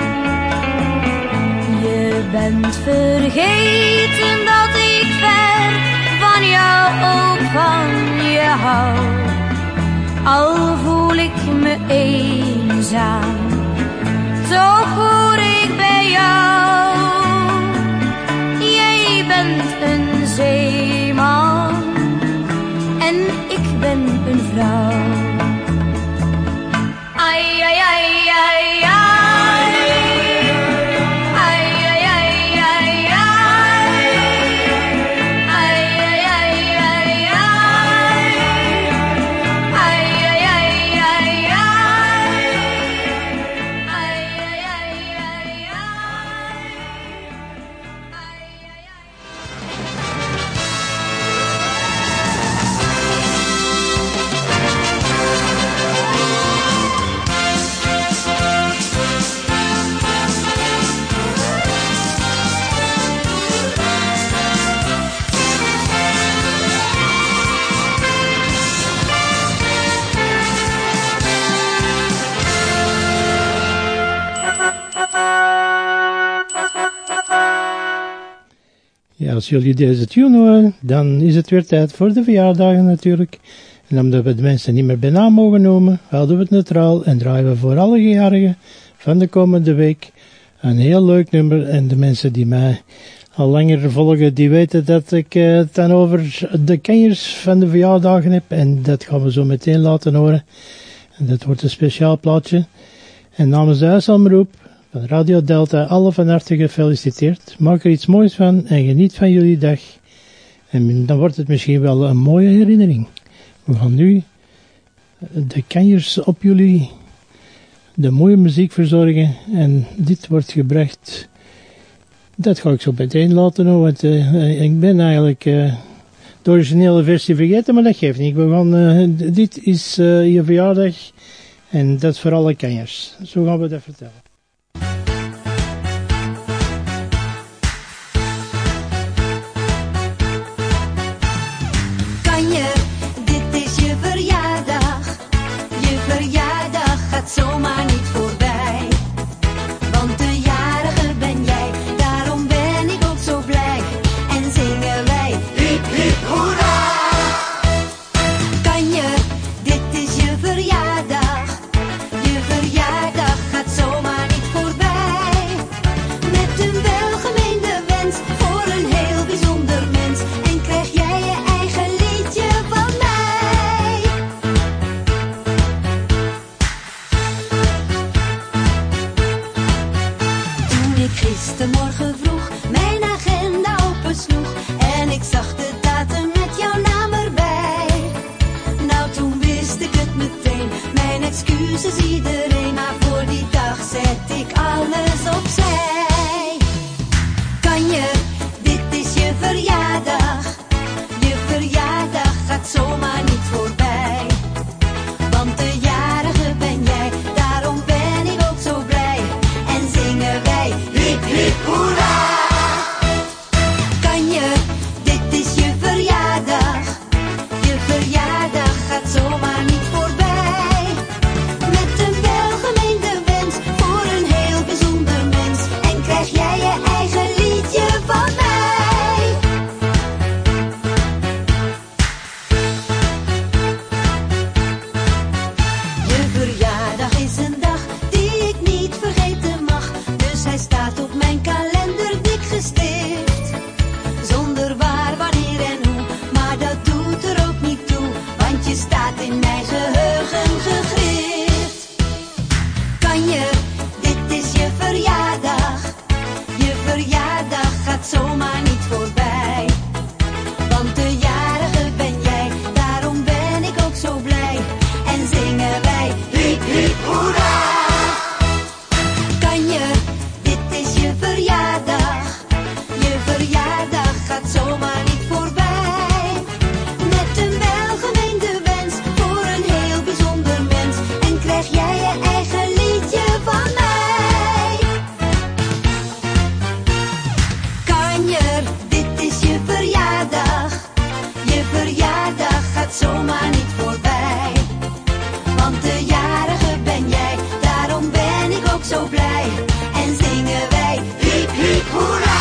Je bent vergeten dat ik ver van jou ook van je hou. Al voel ik me eenzaam, toch hoor ik bij jou. Jij bent een zeeman en ik ben een vrouw. Ai, ai, ai, ai, ai. Ja, als jullie deze tune horen, dan is het weer tijd voor de verjaardagen natuurlijk. En omdat we de mensen niet meer bij naam mogen noemen, houden we het neutraal en draaien we voor alle jarigen van de komende week een heel leuk nummer. En de mensen die mij al langer volgen, die weten dat ik uh, het dan over de kenjers van de verjaardagen heb. En dat gaan we zo meteen laten horen. En dat wordt een speciaal plaatje. En namens de huisomroep van Radio Delta, alle van harte gefeliciteerd. Maak er iets moois van en geniet van jullie dag. En dan wordt het misschien wel een mooie herinnering. We gaan nu de kanjers op jullie de mooie muziek verzorgen. En dit wordt gebracht. Dat ga ik zo meteen laten horen. Want uh, ik ben eigenlijk uh, de originele versie vergeten, maar dat geeft niet. We gaan, uh, dit is uh, je verjaardag. En dat is voor alle kanjers. Zo gaan we dat vertellen. verjaardag gaat zomaar niet voorbij. Want de jarige ben jij, daarom ben ik ook zo blij. En zingen wij hip hip hoera. Kan je, dit is je verjaardag. Je verjaardag gaat zomaar niet voorbij. Met een welgemeende wens voor een heel bijzonder mens. En krijg jij je eigen liedje van mij. Toen ik gistermorgen vroeg mijn agenda opensloeg en ik zag de datum met jouw naam erbij. Nou, toen wist ik het meteen, mijn excuses iedereen, maar voor die dag zet ik alles opzij. Kan je, dit is je verjaardag. Je verjaardag gaat zomaar niet voorbij. Want de jarige ben jij, daarom ben ik ook zo blij. En zingen wij hip hip hoera. Kan je, dit is je verjaardag. Je verjaardag gaat zomaar niet voorbij. Met een welgemeende wens voor een heel bijzonder mens. En krijg jij je eigen liedje van mij. Je verjaardag is een dag die ik niet vergeten mag. Dus hij staat op mijn kalender dik gestift. Zonder waar, wanneer en hoe, maar dat doet er ook niet toe. Want je staat in mijn geheugen gegrift. Kan je, dit is je verjaardag. Je verjaardag gaat zomaar niet voorbij. Want de jarige ben jij, daarom ben ik ook zo blij. En zingen wij hip hip hoera. Kan je, dit is je verjaardag. Je verjaardag gaat zomaar niet voorbij. Met een welgemeende wens voor een heel bijzonder mens. En krijg jij je eigen liedje van mij. Kan je, dit is je verjaardag. Je verjaardag gaat zomaar niet voorbij. Want de jarige ben jij, daarom ben ik ook zo blij. En zingen wij hip hip hoera.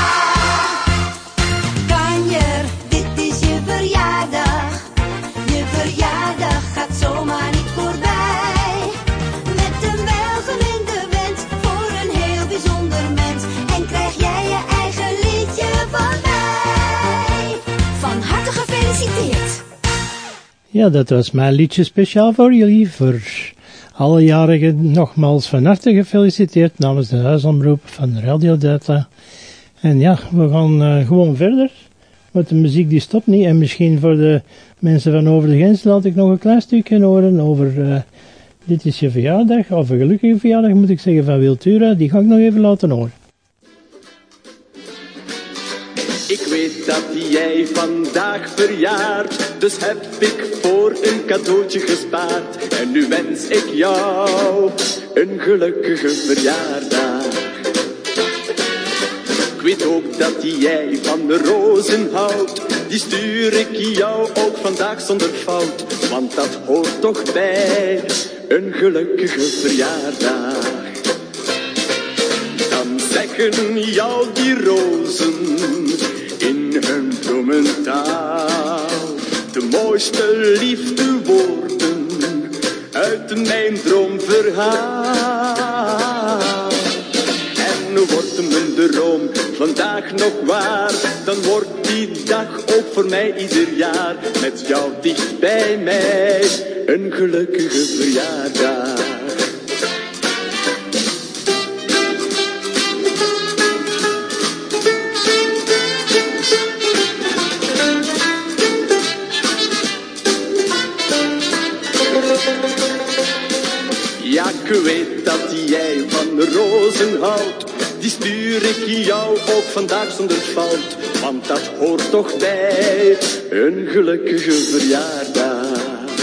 Kan je, dit is je verjaardag. Je verjaardag gaat zomaar niet voorbij. Met een welgemeende wens voor een heel bijzonder mens. En krijg jij je eigen liedje van mij. Van harte gefeliciteerd. Ja, dat was mijn liedje speciaal voor jullie. Voor alle jarigen nogmaals van harte gefeliciteerd namens de huisomroep van Radio Delta. En ja, we gaan uh, gewoon verder. Want de muziek die stopt niet. En misschien voor de mensen van over de grens laat ik nog een klein stukje horen over uh, dit is je verjaardag. Of een gelukkige verjaardag moet ik zeggen van Wiltura. Die ga ik nog even laten horen. Ik weet dat jij vandaag verjaart, dus heb ik voor een cadeautje gespaard. En nu wens ik jou een gelukkige verjaardag. Ik weet ook dat jij van de rozen houdt, die stuur ik jou ook vandaag zonder fout. Want dat hoort toch bij een gelukkige verjaardag. Dan zeggen jou die rozen in hun bloementaal de mooiste liefdewoorden uit mijn droomverhaal. En wordt mijn droom vandaag nog waar, dan wordt die dag ook voor mij ieder jaar met jou dicht bij mij een gelukkige verjaardag. Ja, ik weet dat jij van rozen houdt, die stuur ik jou ook vandaag zonder fout. Want dat hoort toch bij een gelukkige verjaardag.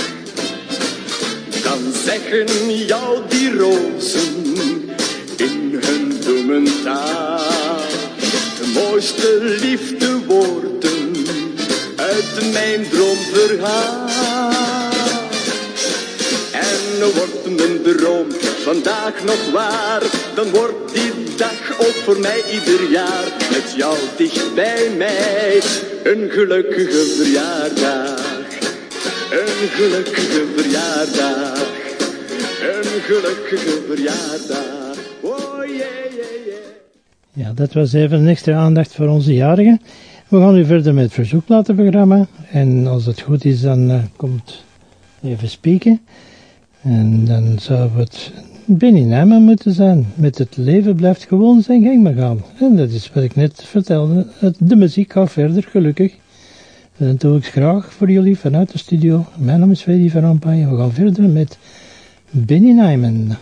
Dan zeggen jou die rozen in hun bloementaal de mooiste liefdewoorden uit mijn droomverhaal. En wordt mijn droom vandaag nog waar, dan wordt die dag ook voor mij ieder jaar met jou dicht bij mij een gelukkige verjaardag. Een gelukkige verjaardag. Een gelukkige verjaardag. Oh yeah, yeah, yeah. Ja, dat was even een extra aandacht voor onze jarigen. We gaan nu verder met het verzoekplatenprogramma. En als het goed is, dan uh, komt even spieken. En dan zou het Benny Nijman moeten zijn. Met het leven blijft gewoon zijn gang maar gaan. En dat is wat ik net vertelde. Het, de muziek gaat verder, gelukkig. En dat doe ik graag voor jullie vanuit de studio. Mijn naam is Freddy van Rampai. We gaan verder met Benny Nijman.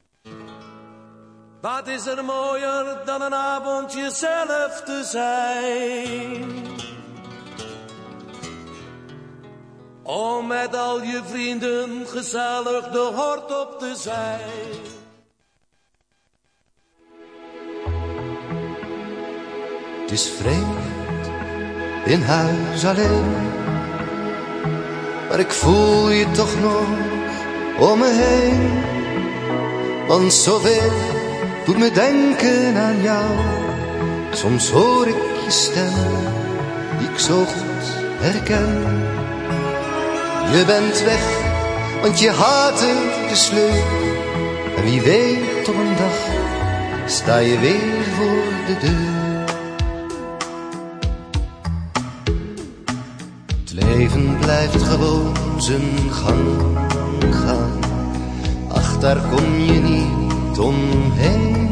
Wat is er mooier dan een avond jezelf te zijn? Om met al je vrienden gezellig de hort op te zijn. Het is vreemd, in huis alleen, maar ik voel je toch nog om me heen. Want zoveel doet me denken aan jou. Soms hoor ik je stem, die ik zo goed herken. Je bent weg, want je haatte de sleur. En wie weet op een dag sta je weer voor de deur. Het leven blijft gewoon zijn gang gaan. Ach, daar kom je niet omheen.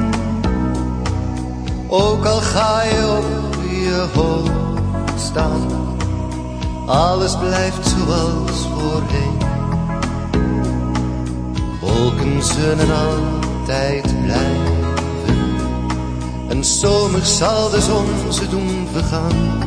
Ook al ga je op je hoofd staan, alles blijft zoals voorheen. Wolken zullen altijd blijven, en zomers zal de zon ze doen vergaan.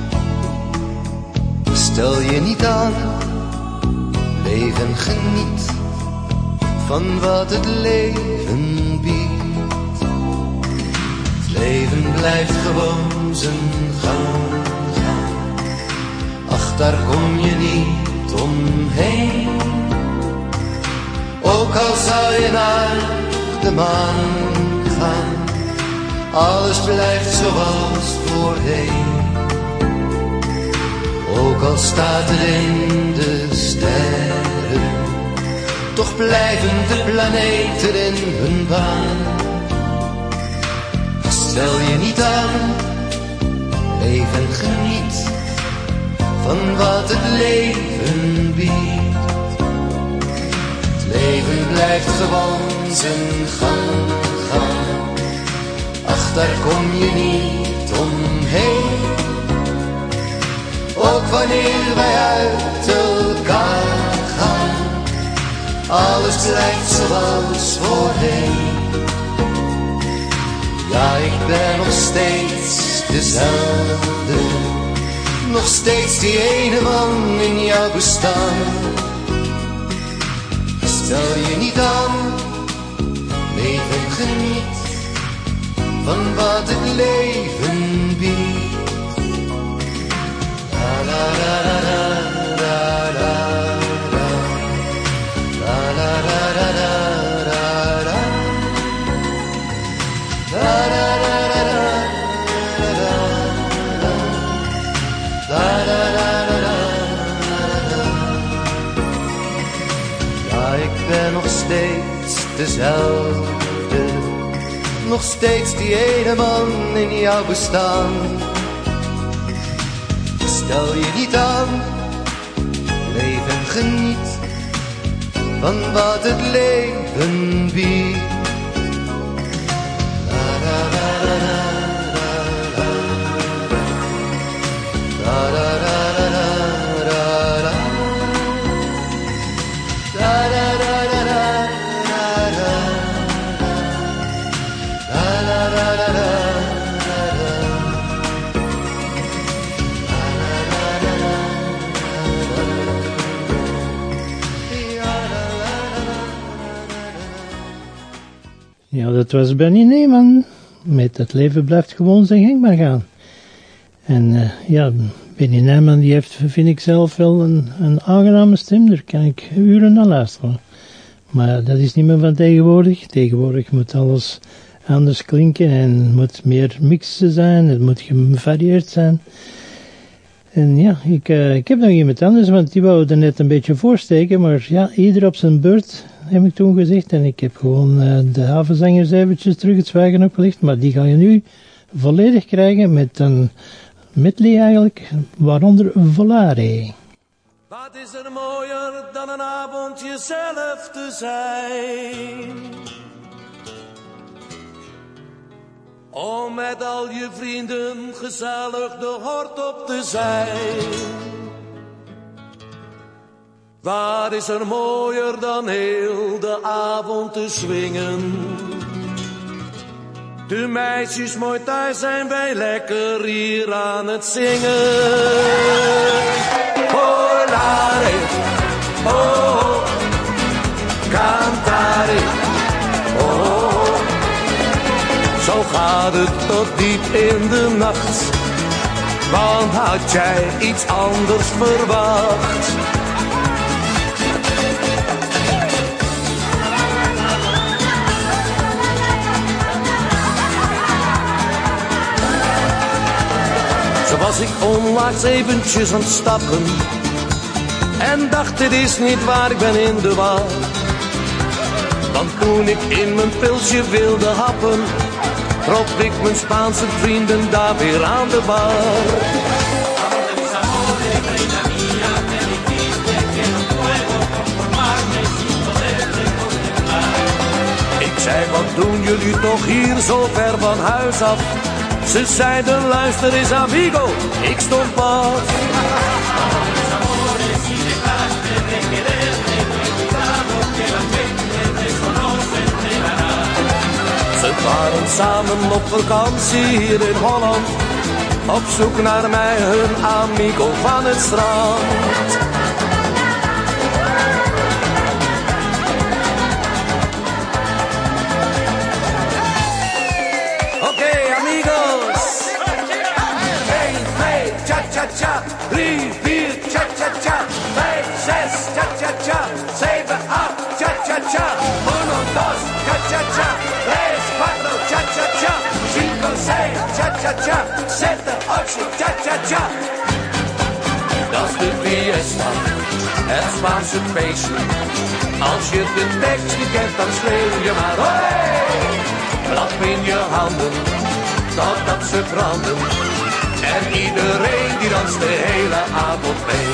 Stel je niet aan, leef en geniet van wat het leven biedt. Het leven blijft gewoon zijn gang gaan. Ach, daar kom je niet omheen. Ook al zou je naar de maan gaan, alles blijft zoals voorheen. Ook al staat er in de sterren, toch blijven de planeten in hun baan. Stel je niet aan, leef en geniet van wat het leven biedt. Het leven blijft gewoon zijn gang gaan. Ach, daar kom je niet omheen. Ook wanneer wij uit elkaar gaan, alles blijft zoals voorheen. Ja, ik ben nog steeds dezelfde, nog steeds die ene man in jouw bestaan. Stel je niet aan, leef en geniet van wat het leven biedt. La la la la la la la la la la la la la. La la la la la la la. La la la la la la. Ja, ik ben nog steeds dezelfde, nog steeds die ene man in jouw bestaan. Stel je niet aan, leef en geniet van wat het leven biedt. La la la la la la la la la la la la. La la la la la la la. La la la la la. Ja, dat was Benny Nijman met Het leven blijft gewoon zijn gang maar gaan. En uh, ja, Benny Nijman die heeft, vind ik zelf wel een, een aangename stem, daar kan ik uren naar luisteren. Maar dat is niet meer van tegenwoordig. Tegenwoordig moet alles anders klinken en moet meer mixen zijn. Het moet gevarieerd zijn. En ja, ik, uh, ik heb nog iemand anders, want die wou er net een beetje voorsteken. Maar ja, ieder op zijn beurt, heb ik toen gezegd. En ik heb gewoon uh, de havenzangers eventjes terug het zwijgen opgelegd. Maar die ga je nu volledig krijgen met een medley eigenlijk, waaronder Volare. Wat is er mooier dan een avond jezelf te zijn? Om met al je vrienden gezellig de hort op te zijn. Wat is er mooier dan heel de avond te swingen? De meisjes mooi thuis zijn wij lekker hier aan het zingen. Volare, oh, cantare, oh. Zo gaat het tot diep in de nacht. Want had jij iets anders verwacht? Zo was ik onlangs eventjes aan het stappen en dacht, dit is niet waar, ik ben in de war. Want toen ik in mijn pilsje wilde happen, trof ik mijn Spaanse vrienden daar weer aan de bar. Ik zei, wat doen jullie toch hier zo ver van huis af? Ze zeiden, luister eens amigo, ik stond pas. Ze waren samen op vakantie hier in Holland, op zoek naar mij, hun amigo van het strand. Cha-cha-cha, drie, vier, cha-cha-cha, vijf, zes, cha-cha-cha, zeven, acht, cha-cha-cha, uno, dos, cha-cha-cha, tres, cuatro, cha-cha-cha, cinco, seis, cha-cha-cha, siete, ocho, cha-cha-cha. Dat is de fiesta, het Spaanse feestje. Als je de tekst niet kent, dan schreeuw je maar hey! Klap in je handen, totdat ze branden. En iedereen die danst de hele avond mee.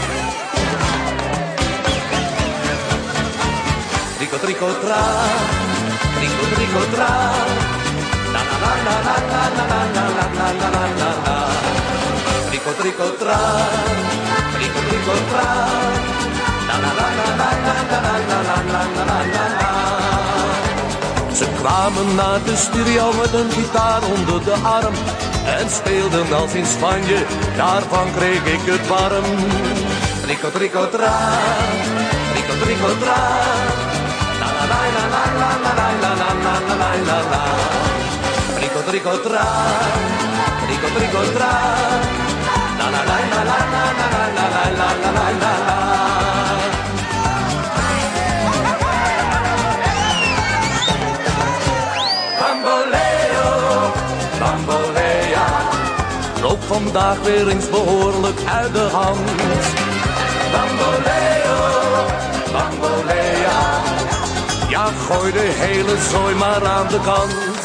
Trico, trico, tra, trico, trico, tra. La la la la la la la la la la la la la la. Trico, trico, tra, trico, trico, tra. La la la la la la la la la la la la la la. Ze kwamen naar de studio met een gitaar onder de arm en speelden als in Spanje, daarvan kreeg ik het warm. Trico, trico, tra, trico, trico, tra. La la la la la la la la la la la la la la. Trico, trico, tra, trico, trico, tra. La la la la la la la la la la la la la la. Bamboleo, bambolea, loopt vandaag weer eens behoorlijk uit de hand. Bamboleo, bambolea, ja gooi de hele zooi maar aan de kant.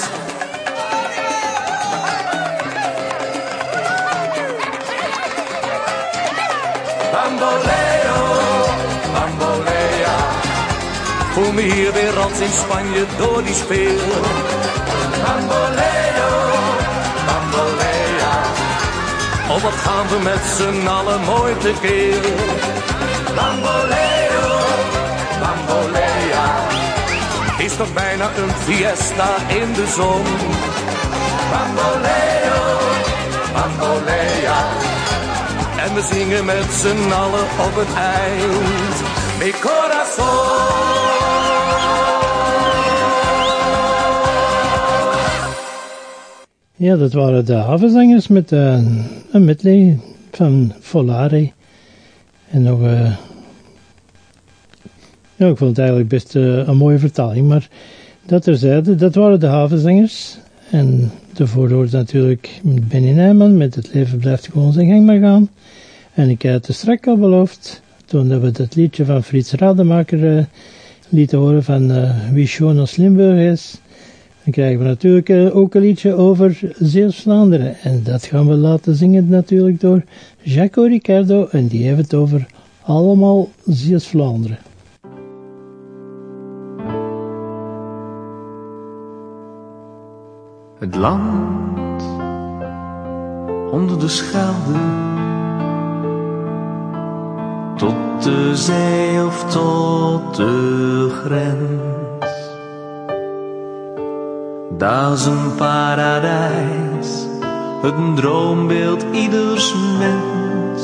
Bamboleo, bambolea, voel me hier weer als in Spanje door die speel. Bamboleo, bambolea, oh wat gaan we met z'n allen mooi tekeer. Bamboleo, bambolea, is toch bijna een fiesta in de zon. Bamboleo, bambolea, en we zingen met z'n allen op het eind. Mi corazón. Ja, dat waren de havenzangers met uh, een medley van Volare. En nog uh, Ja, ik vond het eigenlijk best uh, een mooie vertaling, maar dat terzijde, dat waren de havenzangers. En daarvoor hoorde natuurlijk Benny Nijman met Het leven blijft gewoon zijn gang maar gaan. En ik had het er straks al beloofd, toen we dat liedje van Frits Rademaker uh, lieten horen van uh, Wie schoon als Limburg is. Dan krijgen we natuurlijk uh, ook een liedje over Zeeuws-Vlaanderen. En dat gaan we laten zingen natuurlijk door Jaco Ricardo. En die heeft het over allemaal Zeeuws-Vlaanderen. Het land onder de Schelde, tot de zee of tot de grens. Dat is een paradijs, het droombeeld ieders mens.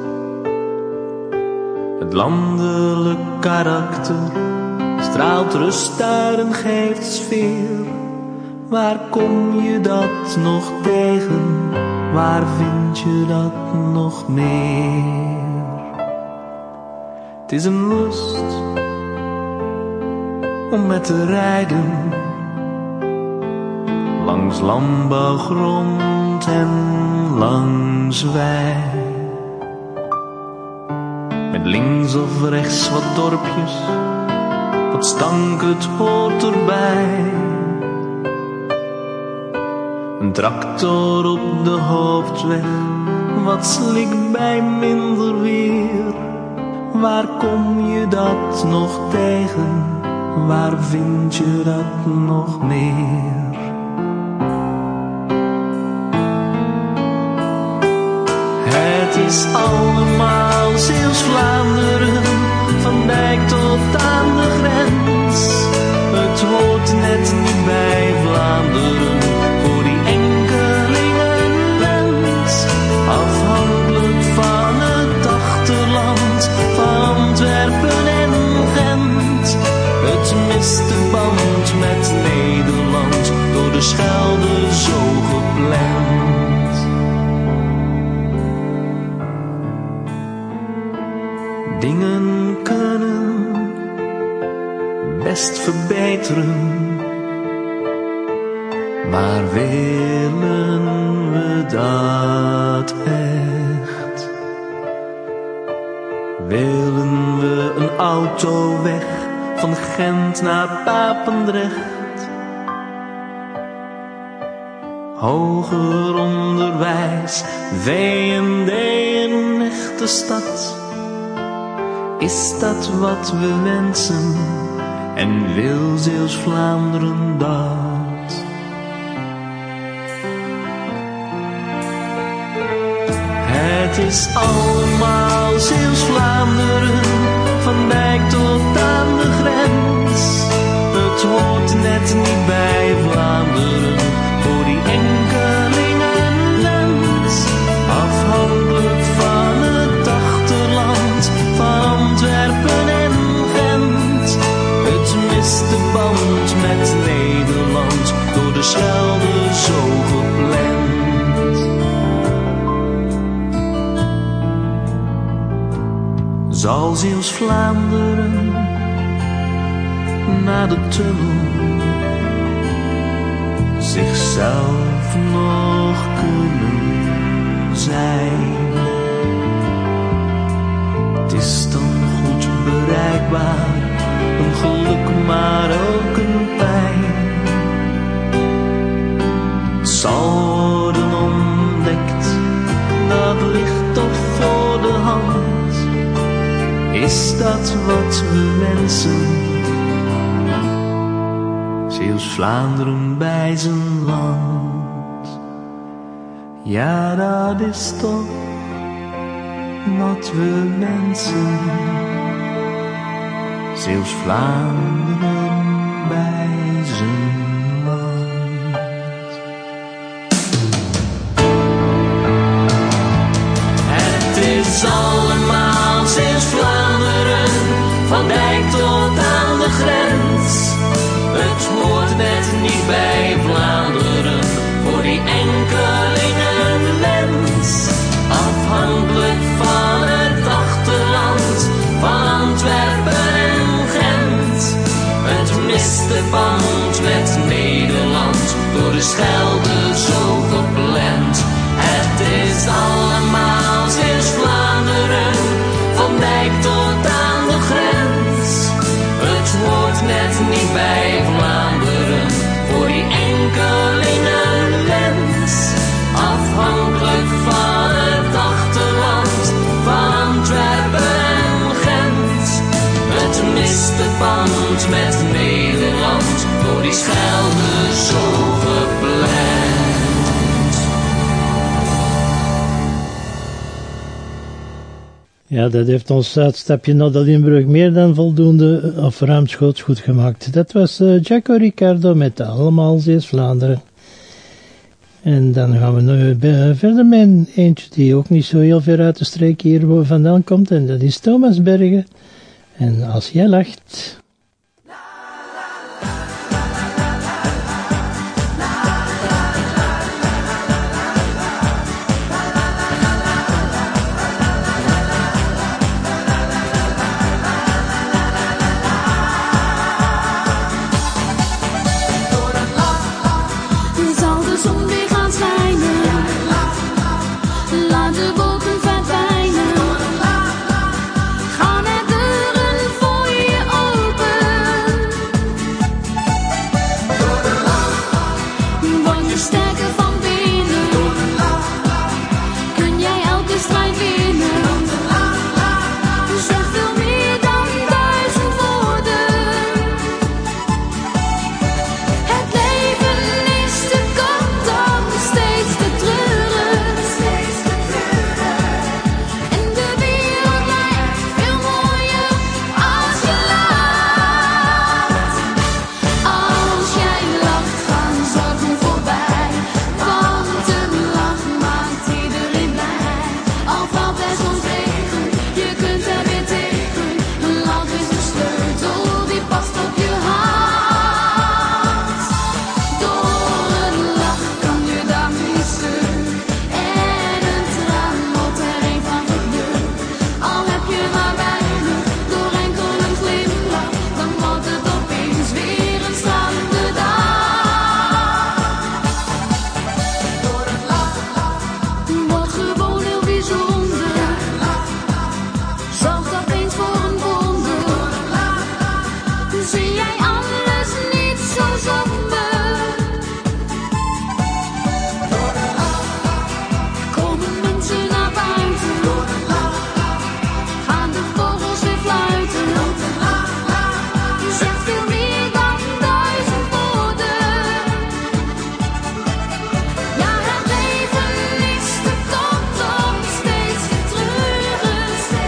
Het landelijk karakter straalt rust uit en geeft sfeer. Waar kom je dat nog tegen? Waar vind je dat nog meer? Het is een lust om met te rijden langs landbouwgrond en langs wei. Met links of rechts wat dorpjes, wat stank, het hoort erbij. Een tractor op de hoofdweg, wat slik bij minder weer. Waar kom je dat nog tegen? Waar vind je dat nog meer? Het is allemaal Zeeuws-Vlaanderen, van dijk tot aan de grens. Het hoort net niet bij Vlaanderen. Afhankelijk van het achterland, van Antwerpen en Gent. Het mist de band met Nederland, door de Schelde zo gepland. Dingen kunnen best verbeteren, maar willen we dat echt? Willen we een autoweg van Gent naar Papendrecht? Hoger onderwijs, V en D een echte stad. Is dat wat we wensen en wil Zeeuws-Vlaanderen dat? Het is allemaal Zeeuws-Vlaanderen, van dijk tot aan de grens. Het hoort net niet bij Vlaanderen, voor die enkelingen mens. Afhankelijk van het achterland, van Antwerpen en Gent. Het mist de band met Nederland, door de Schelde zo gepland. Zal Zeeuws-Vlaanderen na de tunnel zichzelf nog kunnen zijn? Het is dan goed bereikbaar, een geluk maar ook een pijn. Het zal worden ontdekt, dat ligt toch voor de hand. Is dat wat we wensen? Zeeuws-Vlaanderen bij zijn land. Ja, dat is toch wat we wensen. Zeeuws-Vlaanderen bij zijn land. Het is allemaal Zeeuws-Vlaanderen, van dijk tot aan de grens. Het hoort net niet bij Vlaanderen, voor die enkelingen mens. Afhankelijk van het achterland, van Antwerpen en Gent. band met Nederland, door de Schelde zo gepland. Het is allemaal Zeeuws-Vlaanderen, van Dijk tot aan de grens. Het hoort net niet bij Vlaanderen, voor die enkelinge wens. Afhankelijk van het achterland, van Antwerpen en Gent. Het mist de band met Nederland, door die Schelde zo gepland. Ja, dat heeft ons uitstapje naar de Limburg meer dan voldoende of ruimschoots goed gemaakt. Dat was uh, Jaco Ricardo met Allemaal Zeeuws-Vlaanderen. En dan gaan we nu uh, verder met een eentje die ook niet zo heel ver uit de streek hier vandaan komt. En dat is Thomas Bergen. En Als jij lacht... Zal de zon weer gaan schijnen? Laat de wolken verdwijnen. Gaan er deuren voor je open? Word je sterker van binnen? Kun jij elke strijd winnen? Zeg veel meer dan duizend woorden. Het leven is te kort om steeds te treuren. En de wereld lijkt veel mooier als je lacht. Als jij lacht gaan zorgen voorbij, want een lach maakt iedereen blij. Al valt er soms regen, je kunt er weer tegen. Een lach is de sleutel, die past op je hart. Door een lach kan je dag niet stuk. En een traan wordt er een van geluk. Al heb je maar weinig, door enkel een glimlach, dan wordt het opeens weer een stralende dag. Door een lach wordt gewoon heel bijzonder. Zorgt opeens voor een wonder. Zie jij alles niet zo somber? Komen mensen naar buiten? Gaan de vogels weer fluiten? Zeg veel meer dan duizend woorden. Ja, het leven is te kort om steeds te treuren.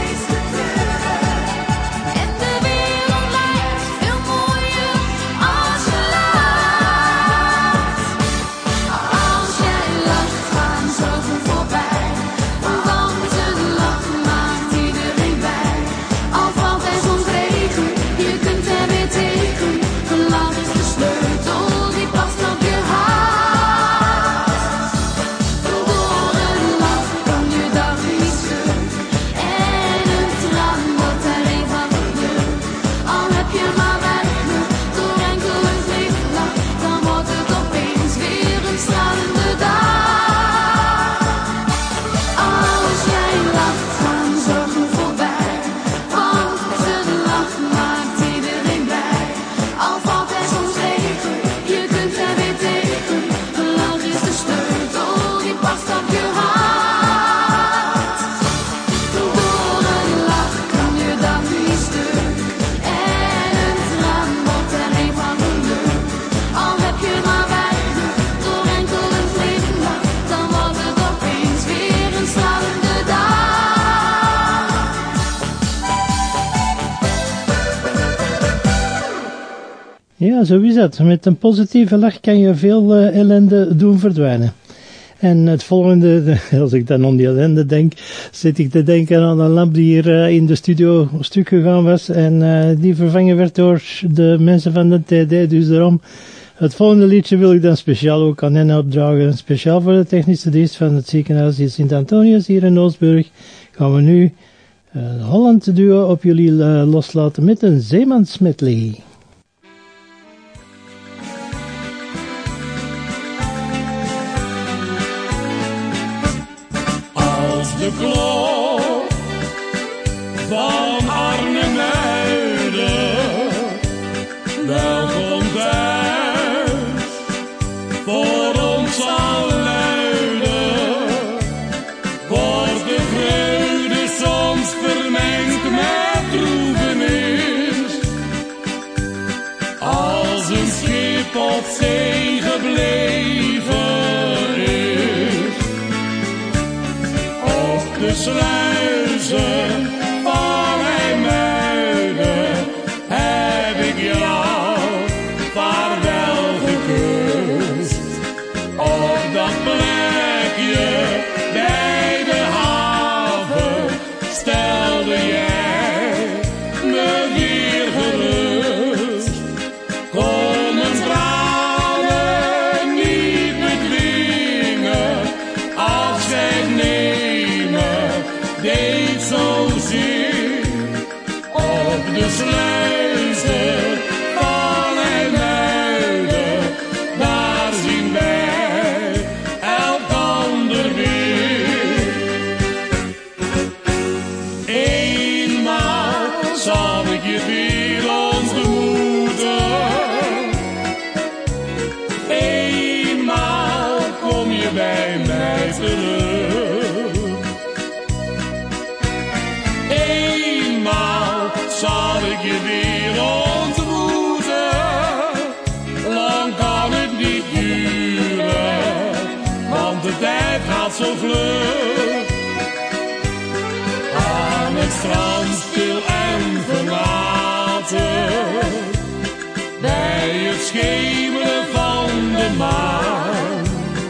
En de wereld lijkt veel mooier als je lacht. Als jij lacht gaan zorgen voorbij, want een lach maakt iedereen blij. Al valt er soms regen, je kunt er weer tegen. Een lach is de sleutel, die past op je hart. Door een lach kan je dag niet stuk. En een traan wordt er een van geluk. Al heb je maar weinig, door enkel een glimlach, dan wordt het opeens weer een stralende dag. Als jij lacht gaan zorgen voorbij, want een lach maakt iedereen blij. Al valt er soms regen, je kunt er weer tegen. Een lach is de sleutel, die past op je hart. Door een lach kan je dag niet stuk. En een traan wordt er een van geluk. Al heb je maar weinig, door enkel een glimlach, dan wordt het opeens weer een stralende dag. Ja, zo is dat. Met een positieve lach kan je veel uh, ellende doen verdwijnen. En het volgende, de- als ik dan om die ellende denk, zit ik te denken aan een lamp die hier uh, in de studio stuk gegaan was. En uh, die vervangen werd door de mensen van de T D. Dus daarom, het volgende liedje wil ik dan speciaal ook aan hen opdragen. Speciaal voor de technische dienst van het ziekenhuis in Sint-Antonius hier in Oostburg. Gaan we nu uh, Holland duo op jullie uh, loslaten met een zeemansmedley. de klok van Arnhem-Muiden. Welkom thuis, voor ons zal luiden. Wordt de vreugde soms vermengd met droevenis. Als een schip op zee gebleven is. Op de sluizen van IJmuiden heb ik jou vaarwel gekust. Op dat plekje bij de haven stelde jij me weer gerust. Komen tranen niet bedwingen, afscheid nemen deed zozeer. Op de sluizen van IJmuiden, daar zien wij elkander weer. Eenmaal zal ik je weer ontmoeten. Eenmaal kom je bij mij terug. Eenmaal zal ik je weer ontmoeten. Lang kan het niet duren, want de tijd gaat zo vlug. Aan het strand stil en verlaten, bij het schemeren van de maan,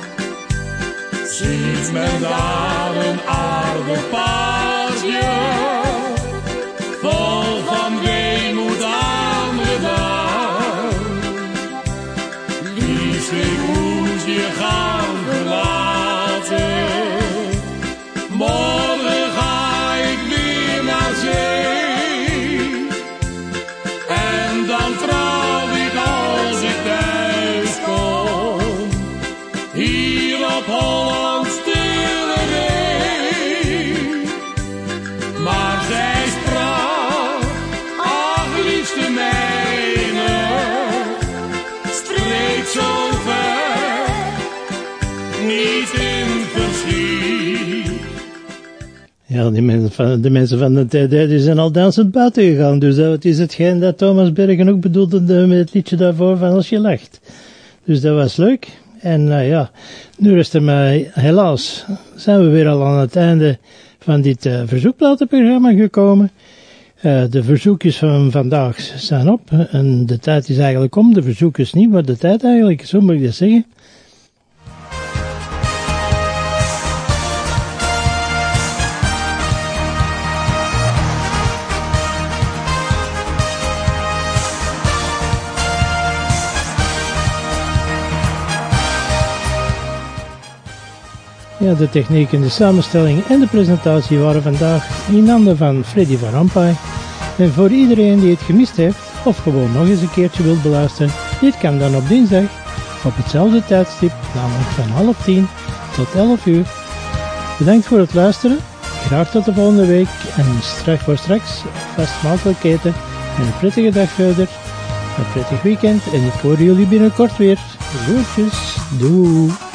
ziet men daar een aardig paardje, vol van weemoed aangedaan. Liefst, ik moet je gaan verlaten. Morgen ga ik weer naar zee. En dan trouw ik als ik thuis kom. Hier op Hollands stille zee. Maar zij sprak, ach liefste mijne, spreek zo ver, niet in verdriet. Ja, die mensen van, de mensen van de tijd die zijn al dansend buiten gegaan. Dus dat is hetgeen dat Thomas Bergen ook bedoelde met het liedje daarvoor van Als je lacht. Dus dat was leuk. En nou uh, ja, nu is er maar, helaas, zijn we weer al aan het einde van dit uh, verzoekplatenprogramma gekomen. Uh, de verzoekjes van vandaag staan op. En de tijd is eigenlijk om. De verzoekjes niet, maar de tijd eigenlijk, zo moet ik dat zeggen. Ja, de techniek en de samenstelling en de presentatie waren vandaag in handen van Freddy van Rampai. En voor iedereen die het gemist heeft, of gewoon nog eens een keertje wilt beluisteren, dit kan dan op dinsdag, op hetzelfde tijdstip, namelijk van half tien tot elf uur. Bedankt voor het luisteren, graag tot de volgende week en straks voor straks vast smakelijk eten en een prettige dag verder, een prettig weekend en ik hoor jullie binnenkort weer. Groetjes, doei!